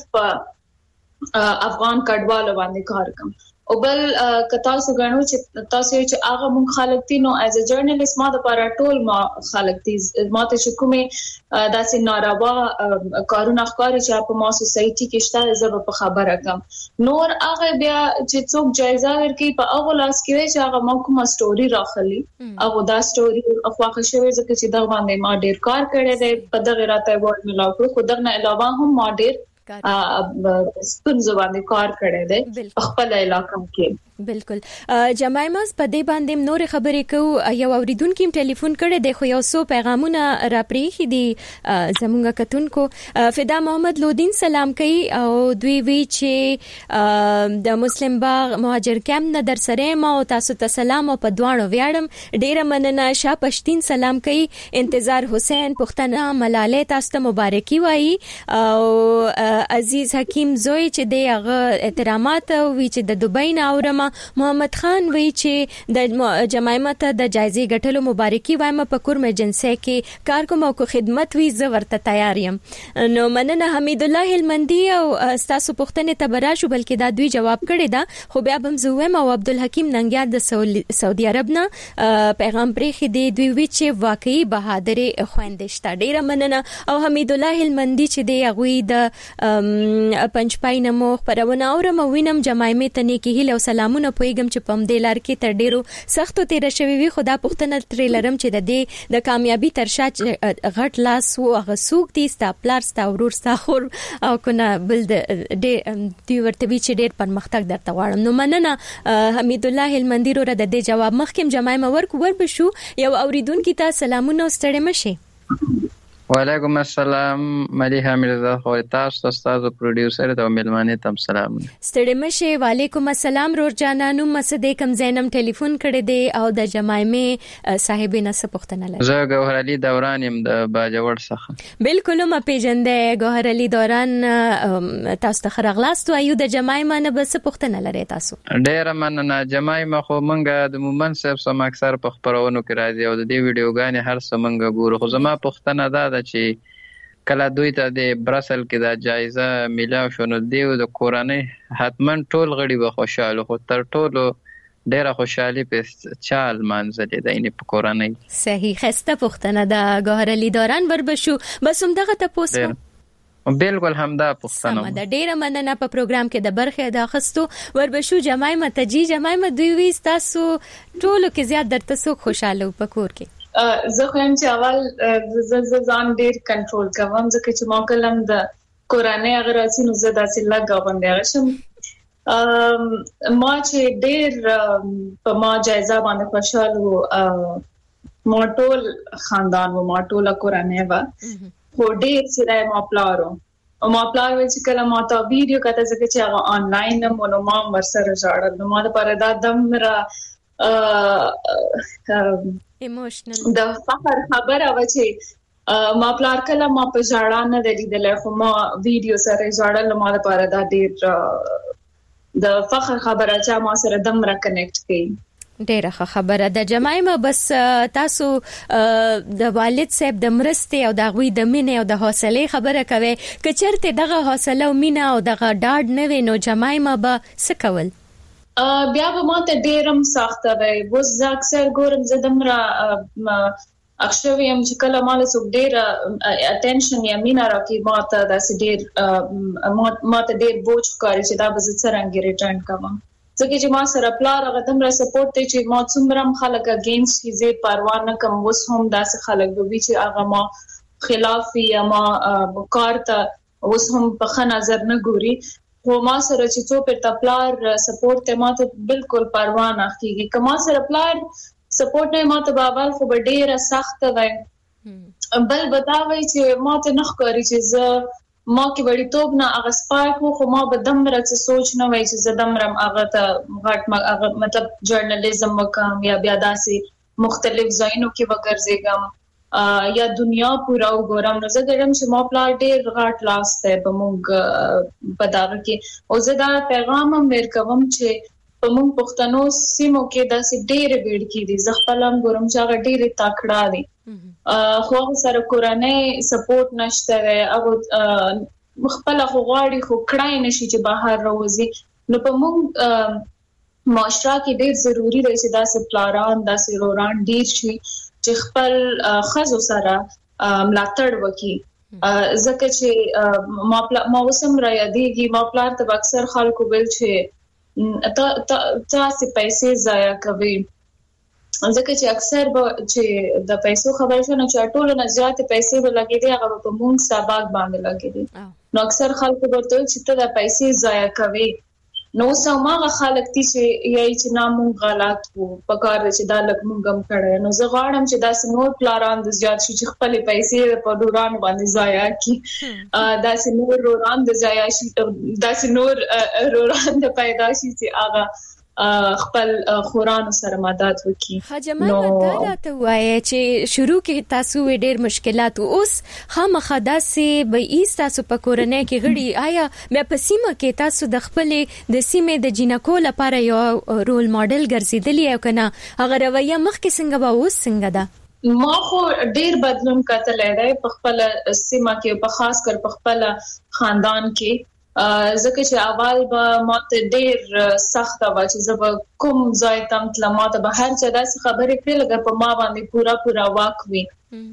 په افغان کډوالو باندې کار کوم او بل کتا سو غنو چې تاسو چې هغه مونږ خلک دي نو ایز ا جرنالست ما د پاره ټول ما خلک دي ما ته چې کومه داسې ناروا کارونه ښکاري چې په ما سوسايټي کې شته زه په خبره کوم نور هغه بیا چې څوک جایزه ورکړي په هغه لاس کې چې هغه ما کومه سټوري راخلي هغه دا سټوري افواخه شوی ځکه چې دا باندې ما ډیر کار کړی دی په دغه راته وړ ملاو کړو خو دغه علاوه هم ما ډیر ستونزو باندې کار کړی دی خپل علاقې کې بالکل جمایمه په دې باندې نور خبرې کوو یو اوریدونکو ټلیفون کړي د خو یو سو پیغامونه را پریخي دي زمونږ کتونکو فدا محمد لودین سلام کوي او دوی وی چې د مسلم باغ مهاجر کیمپ نه در سره ما او تاسو ته سلام او په دوانو ویاړم ډیره مننه شاه پښتين سلام کوي انتظار حسین پښتنه ملاله تاسو ته مبارکي وایي او عزیز حکیم زوی چې دغه احترامات وی چې د دوبۍ نه اورم محمد خان وی چې د جمعیمه ته د جایزې ګټلو مبارکي وایم په کورم جنسه کې کار کوم او خدمت وی زه ورته تیار یم نو مننه حمید الله هلمندي او تاسو پښتنه تبرا شو بلکې دا دوی جواب کړی دا خو بیا هم زویم او عبدالحکیم ننګیار د سعودي عرب نه پیغام پرې دی دوی وی چې واقعي بهادر خويندشت ډیره مننه او حمید الله هلمندي چې دی هغه د پنځپای نمو خبرونه اورم وینم جمعیمه ته نه کې هله سلام سلامونه پویګم چې پم د لار کې تر ډیرو سختو تیر شوی وي خدا پښتنه تریلرم چې د دې د کامیابی ترشا غټ لاس او هغه سوق دي ستا پلار ستا ورور ستا خور او کنه بل د دی ورته وی چې ډیر پرمختګ درته واړم نو مننه حمید الله هلمندی رو د دې جواب مخکم جماعه ورک ور بشو یو اوریدونکو ته سلامونه ستړي مشه وعلیکم السلام ملیحه مرزا خو تاسو تاسو پروډوسر ته ملمانه تم سلام ستړي مشه وعلیکم السلام رور جانانو مسد کم زینم ټلیفون کړی دی او د جماعه می صاحب نه سپختنه لري زه ګوهر علي دوران يم د باجوړ څخه بالکل ما پیژندې ګوهر علي دوران تاسو ته خرغلاست او د جماعه منه بس سپختنه لري تاسو ډیر مننه جماعه مخه مونږه د مومن صاحب سم اکثر په خبرونو کې راځي او د دې ویډیوګانې هر څه مونږ ګورو خو زما پښتنه ده چې کله دوی ته د برسل کې دا جایزه ملاو شونه دیو د کورانه حتمن ټول غړي به خوشاله خو تر ټولو ډیره خوشحالي په چال منځلې ده یې په کورانه صحیح خسته پښتنه دا ګوهر علي دوران وربشو بس هم دغه تاسو بالکل همدا پښتنه سم دا ډیره مننه په پروګرام کې د برخه د اخستو وربشو جماعه متجی جماعه دوی وي تاسو ټولو کې زیات درته سو خوشاله پکور کې زه خو هم چې اول ز ځان ډیر کنټرول کوم ځکه چې ما کلم د قرانه اگر اسی نو زه داسې لګا باندې غشم ما چې ډیر په ما جایزه باندې خوشاله وو ما ټول خاندان وو ما ټول قرانه وا خو ډیر چې ما پلارو او ما پلار چې کله ما ته ویډیو کته ځکه چې هغه آنلاین مونږ ما ورسره ژړل نو ما لپاره دا دم را ایموشنل د فخر خبره و چې ما پلار کله ما په ژړا نه لیدل خو ما ویډیو سره ژړل ما لپاره دا ډیر د فخر خبره چې ما سره دم را کنیکټ کړي ډیره خبره د جماعه بس تاسو د والد صاحب د مرستې او د غوي د مینې او د حوصله خبره کوي کچرته دغه حوصله او مینه او دغه ډاډ نه وینو جماعه به سکول بیا به ما ته ډیرم سخته وي بوز اکثر ګورم زدم را اخشوي هم چې کله مال سو ډیر اټینشن یا مینا راکې ما ته داسې ډیر ما ته ډیر بوج کاری چې دا به زه څنګه ریټرن کوم ځکه چې ما سره پلار هغه دم را سپورټ ته چې ما څومره خلک اگینست شي پروا نه کوم وس هم داسې خلک به چې هغه ما خلاف یا ما کارته وس هم په ښه نظر نه ګوري خو ما سره چې څو پر تپلار سپورټ ته ما ته بالکل پروا نه کیږي کما سره پلار سپورټ نه ما ته بابا خو ډیره سخت وای بل بتاوي چې ما ته نخ کوي چې ز ما کې وړي توپ نه هغه سپارک خو ما به دمره څه سوچ نه وای چې ز دمرم هغه ته غټ مطلب جرنالیزم وکم یا بیا داسې مختلف ځایونو کې وګرځېګم یا دنیا پورا وګورم نو زه ګرم چې ما پلان ډیر غاټ لاس ته په مونږ په داغه کې او زه دا پیغام هم ورکوم چې په مونږ پښتنو سیمو کې داسې ډیر ویډ کې دي زه خپل هم ګورم چې هغه ډیر تکړه دي خو سره قرانه سپورټ نشته او خپل خو غاړي خو کړای نشي چې بهر راوځي نو په مونږ معاشره کې ډیر ضروری دی چې داسې پلاران داسې روران ډیر شي چې خپل خزو سره ملاتړ وکړي ځکه چې ما ما وسم را یادېږي ما پلار ته اکثر خلکو ویل چې تاسو پیسې ضایع کوي ځکه چې اکثر به چې د پیسو خبر شونه چې ټول نه زیات پیسې به لګېدي هغه په مونږ سباق باندې لګېدي نو اکثر خلکو ورته چې ته د پیسې ضایع کوي نو سماغه خلک دي چې یای چې نامون غلط وو په کار چې دا لک مونږ هم کړه نو زه غواړم چې دا سنور پلاران د زیات شي چې خپل پیسې په دوران باندې ضایع کړي دا سنور روران د ضایع شي دا سنور روران د پیدا شي چې هغه خپل خورانو سره مدد وکړي خجمه مدد ته وایي چې شروع کې تاسو ډېر مشکلات اوس خامخا داسې به ایست تاسو په کورنۍ کې غړي آیا مې په سیمه کې تاسو د خپل د سیمه د جینکو لپاره یو رول ماډل ګرځیدلی او کنه هغه رویه مخکې څنګه به اوس څنګه ده ما خو ډېر بدلون کتلای دی په خپل سیمه کې په خاص کر په خپل خاندان کې ځکه چې اول به ماته ډېر سخت و چې زه به کوم ځای تم تل ماته به هر څه داسې خبرې کړې لکه په ما باندې پورا پورا واک وي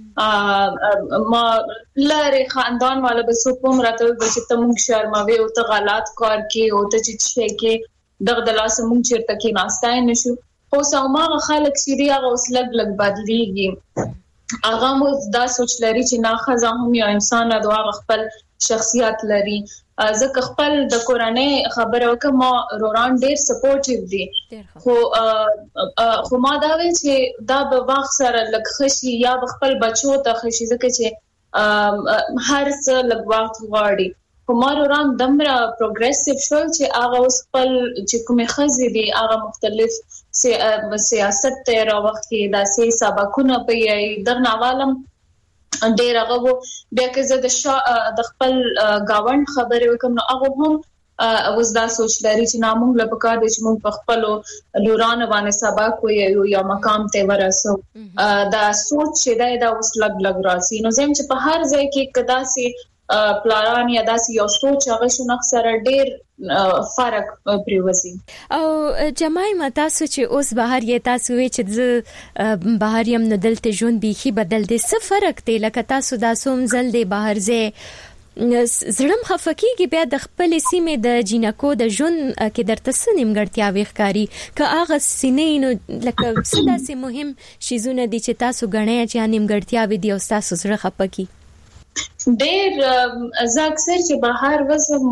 ما لاره خاندان والا به سو کوم راته چې ته مونږ شرموي او ته غلط کار کوي او ته چې شي کې دغه د لاس مونږ چیرته کې ناستای نشو خو سماغه خلک سری هغه اوس لګ لګ بدلیږي هغه مو دا سوچ لري چې نه خزه هم یو انسان د هغه خپل شخصیت لري ځکه خپل د قرآني خبره وکم روران ډیر سپورټیو دي خو خو ما دا وی چې دا به وخت سره لګ خشي یا خپل بچو ته خشي ځکه چې هر څه لګ وخت غواړي خو ما روران دمره پروګریسیو شول چې هغه اوس خپل چې کومه خزي دي هغه مختلف سیاست ته را وخت کې د سي سبقونه په دغه عوالم ډیر هغه بیا که زه د د خپل گاوند خبرې وکم نو هغه هم اوس دا سوچ لري چې نامونږ له پکار دي چې موږ په خپل لورانه باندې سبق وایو یا مقام ته ورسو دا سوچ چې دا د اوس لګ لګ راځي نو زم چې په هر ځای کې کدا سي پلان یا داسې یو سوچ هغه شنو سره ډیر فرق پریوزي او جماعي متا سوچ اوس بهر یې تاسو وی چې بهر یم نه دلته ژوند بيخي بدل دي څه فرق دی لکه تاسو دا سوم زل دی بهر زه زړم خفقيږي بیا د خپل سیمې د جینکو د ژوند کې درته سنیم ګړتیا وښکاری که هغه سینې نو لکه صدا سي مهم شیزونه دي چې تاسو غنئ چې نیم ګړتیا وي دی او تاسو زړه خفقي ډېر زه اکثر چې بهر وزم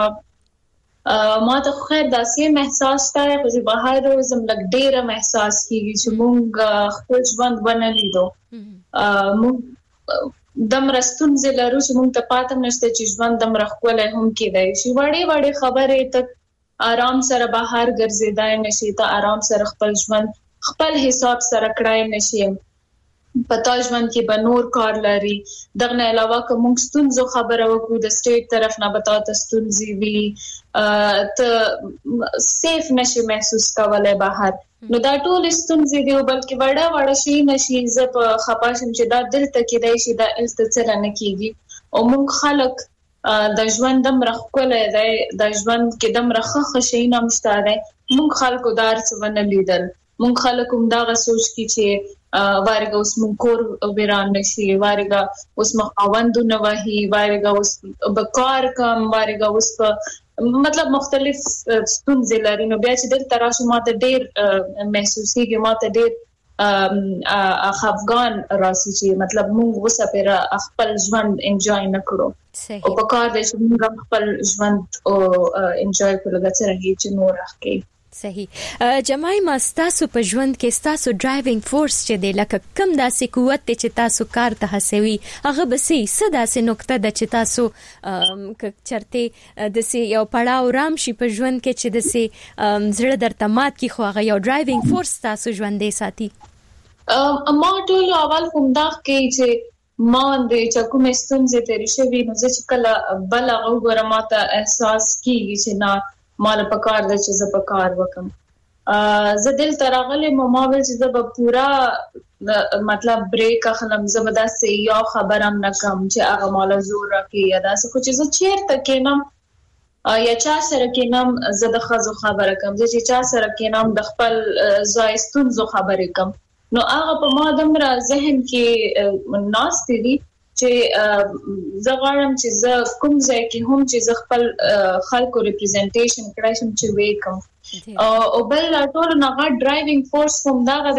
ما ته خیر داسې احساس تا چې بهر وزم لګ ډېر احساس کیږي چې مونږ خپل ژوند بنلیدو مونږ دم رستون زلرو چې مونږ ته پاتم نشته چې ژوند دم رخولای هم کېدای شي وړي وړي خبرې ته آرام سره بهر ګرځیدای نشي ته آرام سره خپل ژوند خپل حساب سره کړای نشي پتا ژوند کې به نور کار لري دغه نه علاوه کوم ستونزو خبره وکړو د سټیټ طرف نه بتا ته ستونزې وی ته سیف نشي محسوس کولای بهر نو دا ټول ستونزې دی بلکې وړه وړه شي نشي ز په خپاشم چې دا دل ته کې دی شي دا التڅره نه کیږي او مونږ خلک د ژوند دم رخ کولای دی د ژوند کې دم رخه خشي نه مشته دی مونږ خلکو دار څه ونه لیدل مونږ خلک هم دا سوچ کی چې وارګه اوس مونږ کور ویران نشي وارګه اوس مخاوند نه وهي وارګه اوس بکار کم وارګه اوس په مطلب مختلف ستونزې لري نو بیا چې دل تراشو ماته ډېر محسوسيږي ماته ډېر افغان راسي چې مطلب مونږ وسه پر خپل ژوند انجوای نکړو او په کار د ژوند خپل ژوند او انجوای کول غواړي چې نور راکې صحیح جماعي ماستاسو په ژوند کې تاسو ډرایوینګ فورس چې دی لکه کم داسې قوت چې تاسو کار ته هڅوي هغه به سي سداسې نقطه د چې تاسو چرته د سي یو پړاو رام شي په ژوند کې چې د سي زړه درته مات کی خو هغه یو ډرایوینګ فورس تاسو ژوندې ساتي ما ټول اول کوم دا کې چې ما د چکو مستونزه ترې شوی نو چې کله بل هغه ګورم ته احساس کیږي چې نه مال پکار د چې ز پکار وکم ز دل ترغله مماول چې ز په پورا مطلب بریک اخلم زبدا سي یو خبرم نکم چې هغه مال زور راکې یا داسې خو چې ز چیرته کینم یا چا سره کینم ز د خزو خبره کم چې چا سره کینم د خپل زایستون زو خبره کم نو هغه په ما دمر ذهن کې ناست دي چې زغړم چې ز کوم ځای کې هم چې ز خپل خلکو ریپرزنټیشن کړای شم چې وکم او بل ټول نه غا ډرایوینګ فورس هم دا غوډي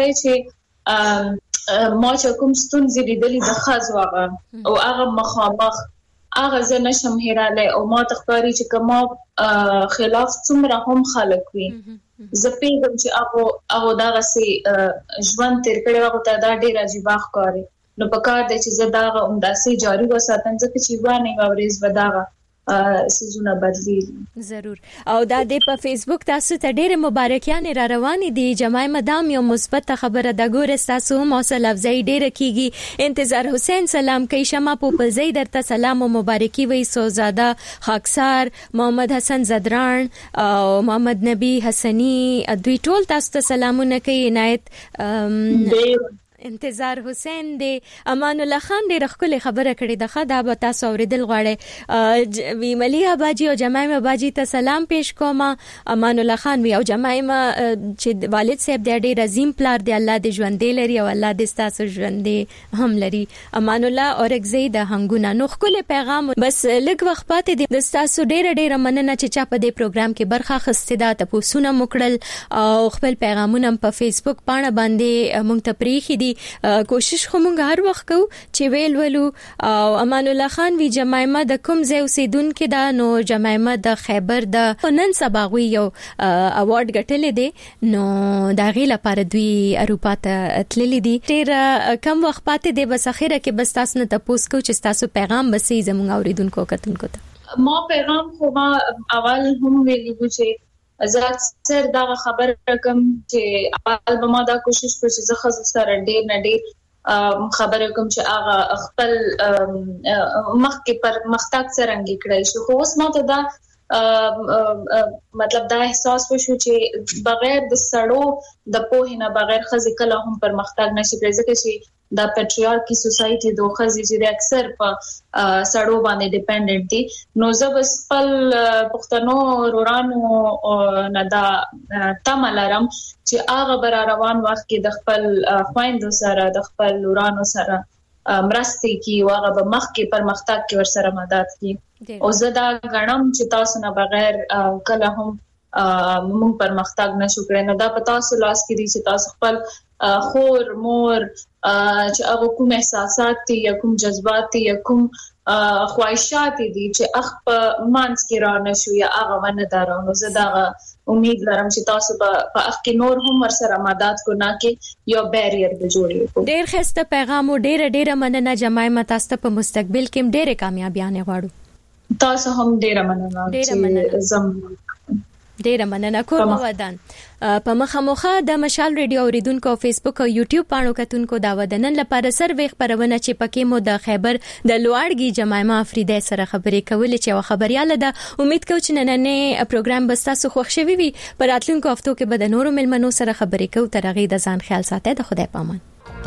چې ما چې کوم ستونزې لیدلې د خاص واغه او هغه مخامخ هغه زه نشم هیراله او ما تخباري چې کما خلاف څومره هم خلک وي زه پیغام چې هغه هغه دا غسي ژوند تیر کړي هغه ته دا ډیر عجیب ښکاري نو پکار د چې زداغه عمداسي جاری وساتم ځکه چې وانه غوړیز وداغه سيزونه بدلی ضرور او دا د په فیسبوک تاسو ته ډېر مبارکیان را روان دي جماعي مدام یو مثبت خبره د ګور تاسو هم حوصله افزای ډېر کیږي انتظار حسین سلام کوي شمه په زید درته سلام او مبارکي وي سوزاده خاکسار محمد حسن زدران او محمد نبی حسنی دوی ټول تاسو ته سلامونه کوي عنایت انتظار حسین دی امان الله خان ډېر خپل خبره کړې ده دا به تاسو اوریدل غواړي وی مليحه باجی او جمایمه باجی ته سلام پیش کوم امان الله خان وی او جمایمه چې والد صاحب د ډېر عظیم پلار دی الله دې ژوندې لري او الله دې تاسو ژوندې هم لري امان الله اورګزی د هنګونه نو خپل پیغام بس لږ وخت پاتې دی تاسو ډېر ډېر مننه چې چا په دې پروګرام کې برخه اخیسته ده تاسو نه مکړل او خپل پیغامونه په فیسبوک باندې باندې مونږ ته پریخي دي کوشش خو مونږ هر وخت کوو چې ویل ولو او امان الله خان وی جمایمه د کوم ځای اوسیدونکو ده نو جمایمه د خیبر د نن سبا غوي یو اوارډ ګټلې دي نو دا غي لپاره دوی اروپا ته تللي دي ډېر کم وخت پاتې دی بس اخیره کې بس تاسو نه تاسو کو چې تاسو پیغام بسې زموږ اوریدونکو کتونکو ته ما پیغام خو ما اول هم ویلو چې زات سر دا خبر رقم چې اول به ما دا کوشش وکړ چې زه خاص سره ډېر نه ډېر خبره کوم چې هغه خپل مخ کې پر مختک سرنګي کړی شو خو اوس ما ته دا مطلب دا احساس وشو چې بغیر د سړو د پوهې نه بغیر خزي کله هم پر مختګ نشي کېږي ځکه چې دا پټریارکی سوسايټي د خزي چې اکثر په سړو باندې ډیپندنت دي نو زه بس خپل پښتنو رورانو نه دا تملرم چې هغه بر روان وخت کې د خپل خويندو سره د خپل رورانو سره مرستي کی واغه به مخ کې پر مختګ کې ور سره مدد کی او زه دا غنم چې تاسو نه بغیر کله هم موږ پر مختګ نشو کړی نو دا پتا تاسو لاس کې دي چې تاسو خپل خور مور چې هغه کوم احساسات دي یا کوم جذبات دي یا کوم خواهشات دي چې اخ په مانس کې را نشو یا هغه ونه دارو زه دا امید لرم چې تاسو په اخ کې نور هم ور سره مدد کو نه کې یو بیریر به جوړیږي ډېر خسته پیغام او ډېر ډېر مننه جمایمه تاسو په مستقبل کې ډېر کامیابیانه غواړو تاسو هم ډېر مننه ډېر مننه زم ډیره مننه کوم ودان په مخامخه د مشال ریډیو اوریدونکو فیسبوک او یوټیوب پاڼو کتونکو دا ودنن لپاره سروې خبرونه چې پکې مو د خیبر د لوړګي جمایمه افریده سره خبرې کولې چې خبرياله ده امید کوم چې نننې پروګرام به تاسو خوښ شوي وي پر راتلونکو هفتو کې به د نورو ملمنو سره خبرې کوو تر هغه د ځان خیال ساتئ د خدای پامان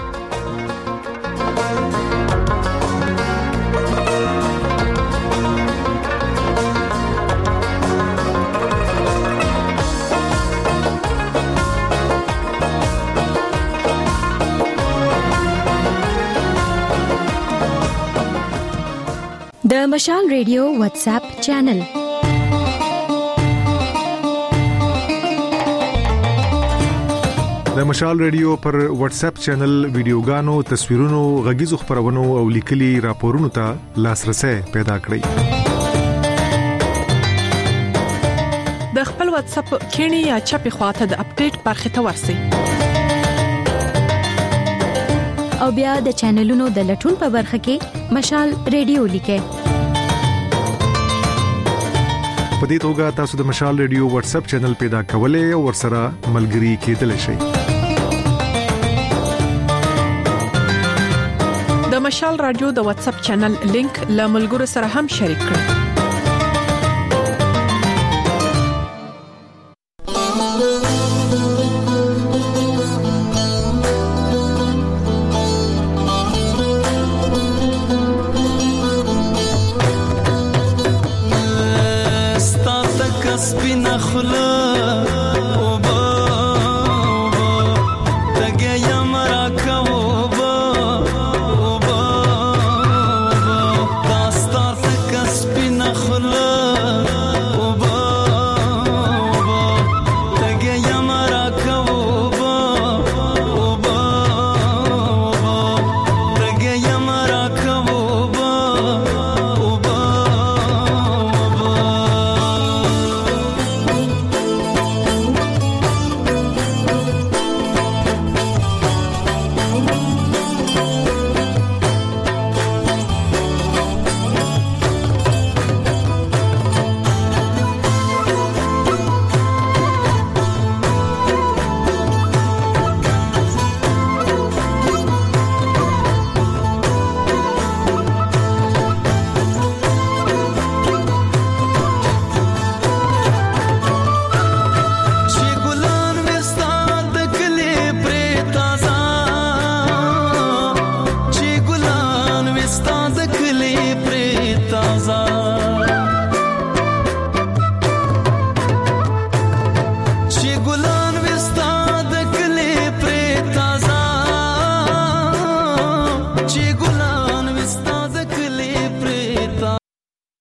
د مشال ریډیو واتس اپ چینل د مشال ریډیو پر واتس اپ چینل ویډیوګانو تصویرونو غږیزو خبرونو او لیکلي راپورونو ته لاسرسي پیدا کړئ د خپل واتس اپ کینی یا چپی خواته د اپډیټ برخه ته ورسئ او بیا د چینلونو د لټون په برخه کې مشال ریډیو لیکئ په دې توګه تاسو د مشال ریډیو واتس اپ چینل پیدا کولای او ورسره ملګري کېدلی شئ د مشال رادیو د واتس اپ چینل لینک له ملګرو سره هم شریک کړئ سپینا خلا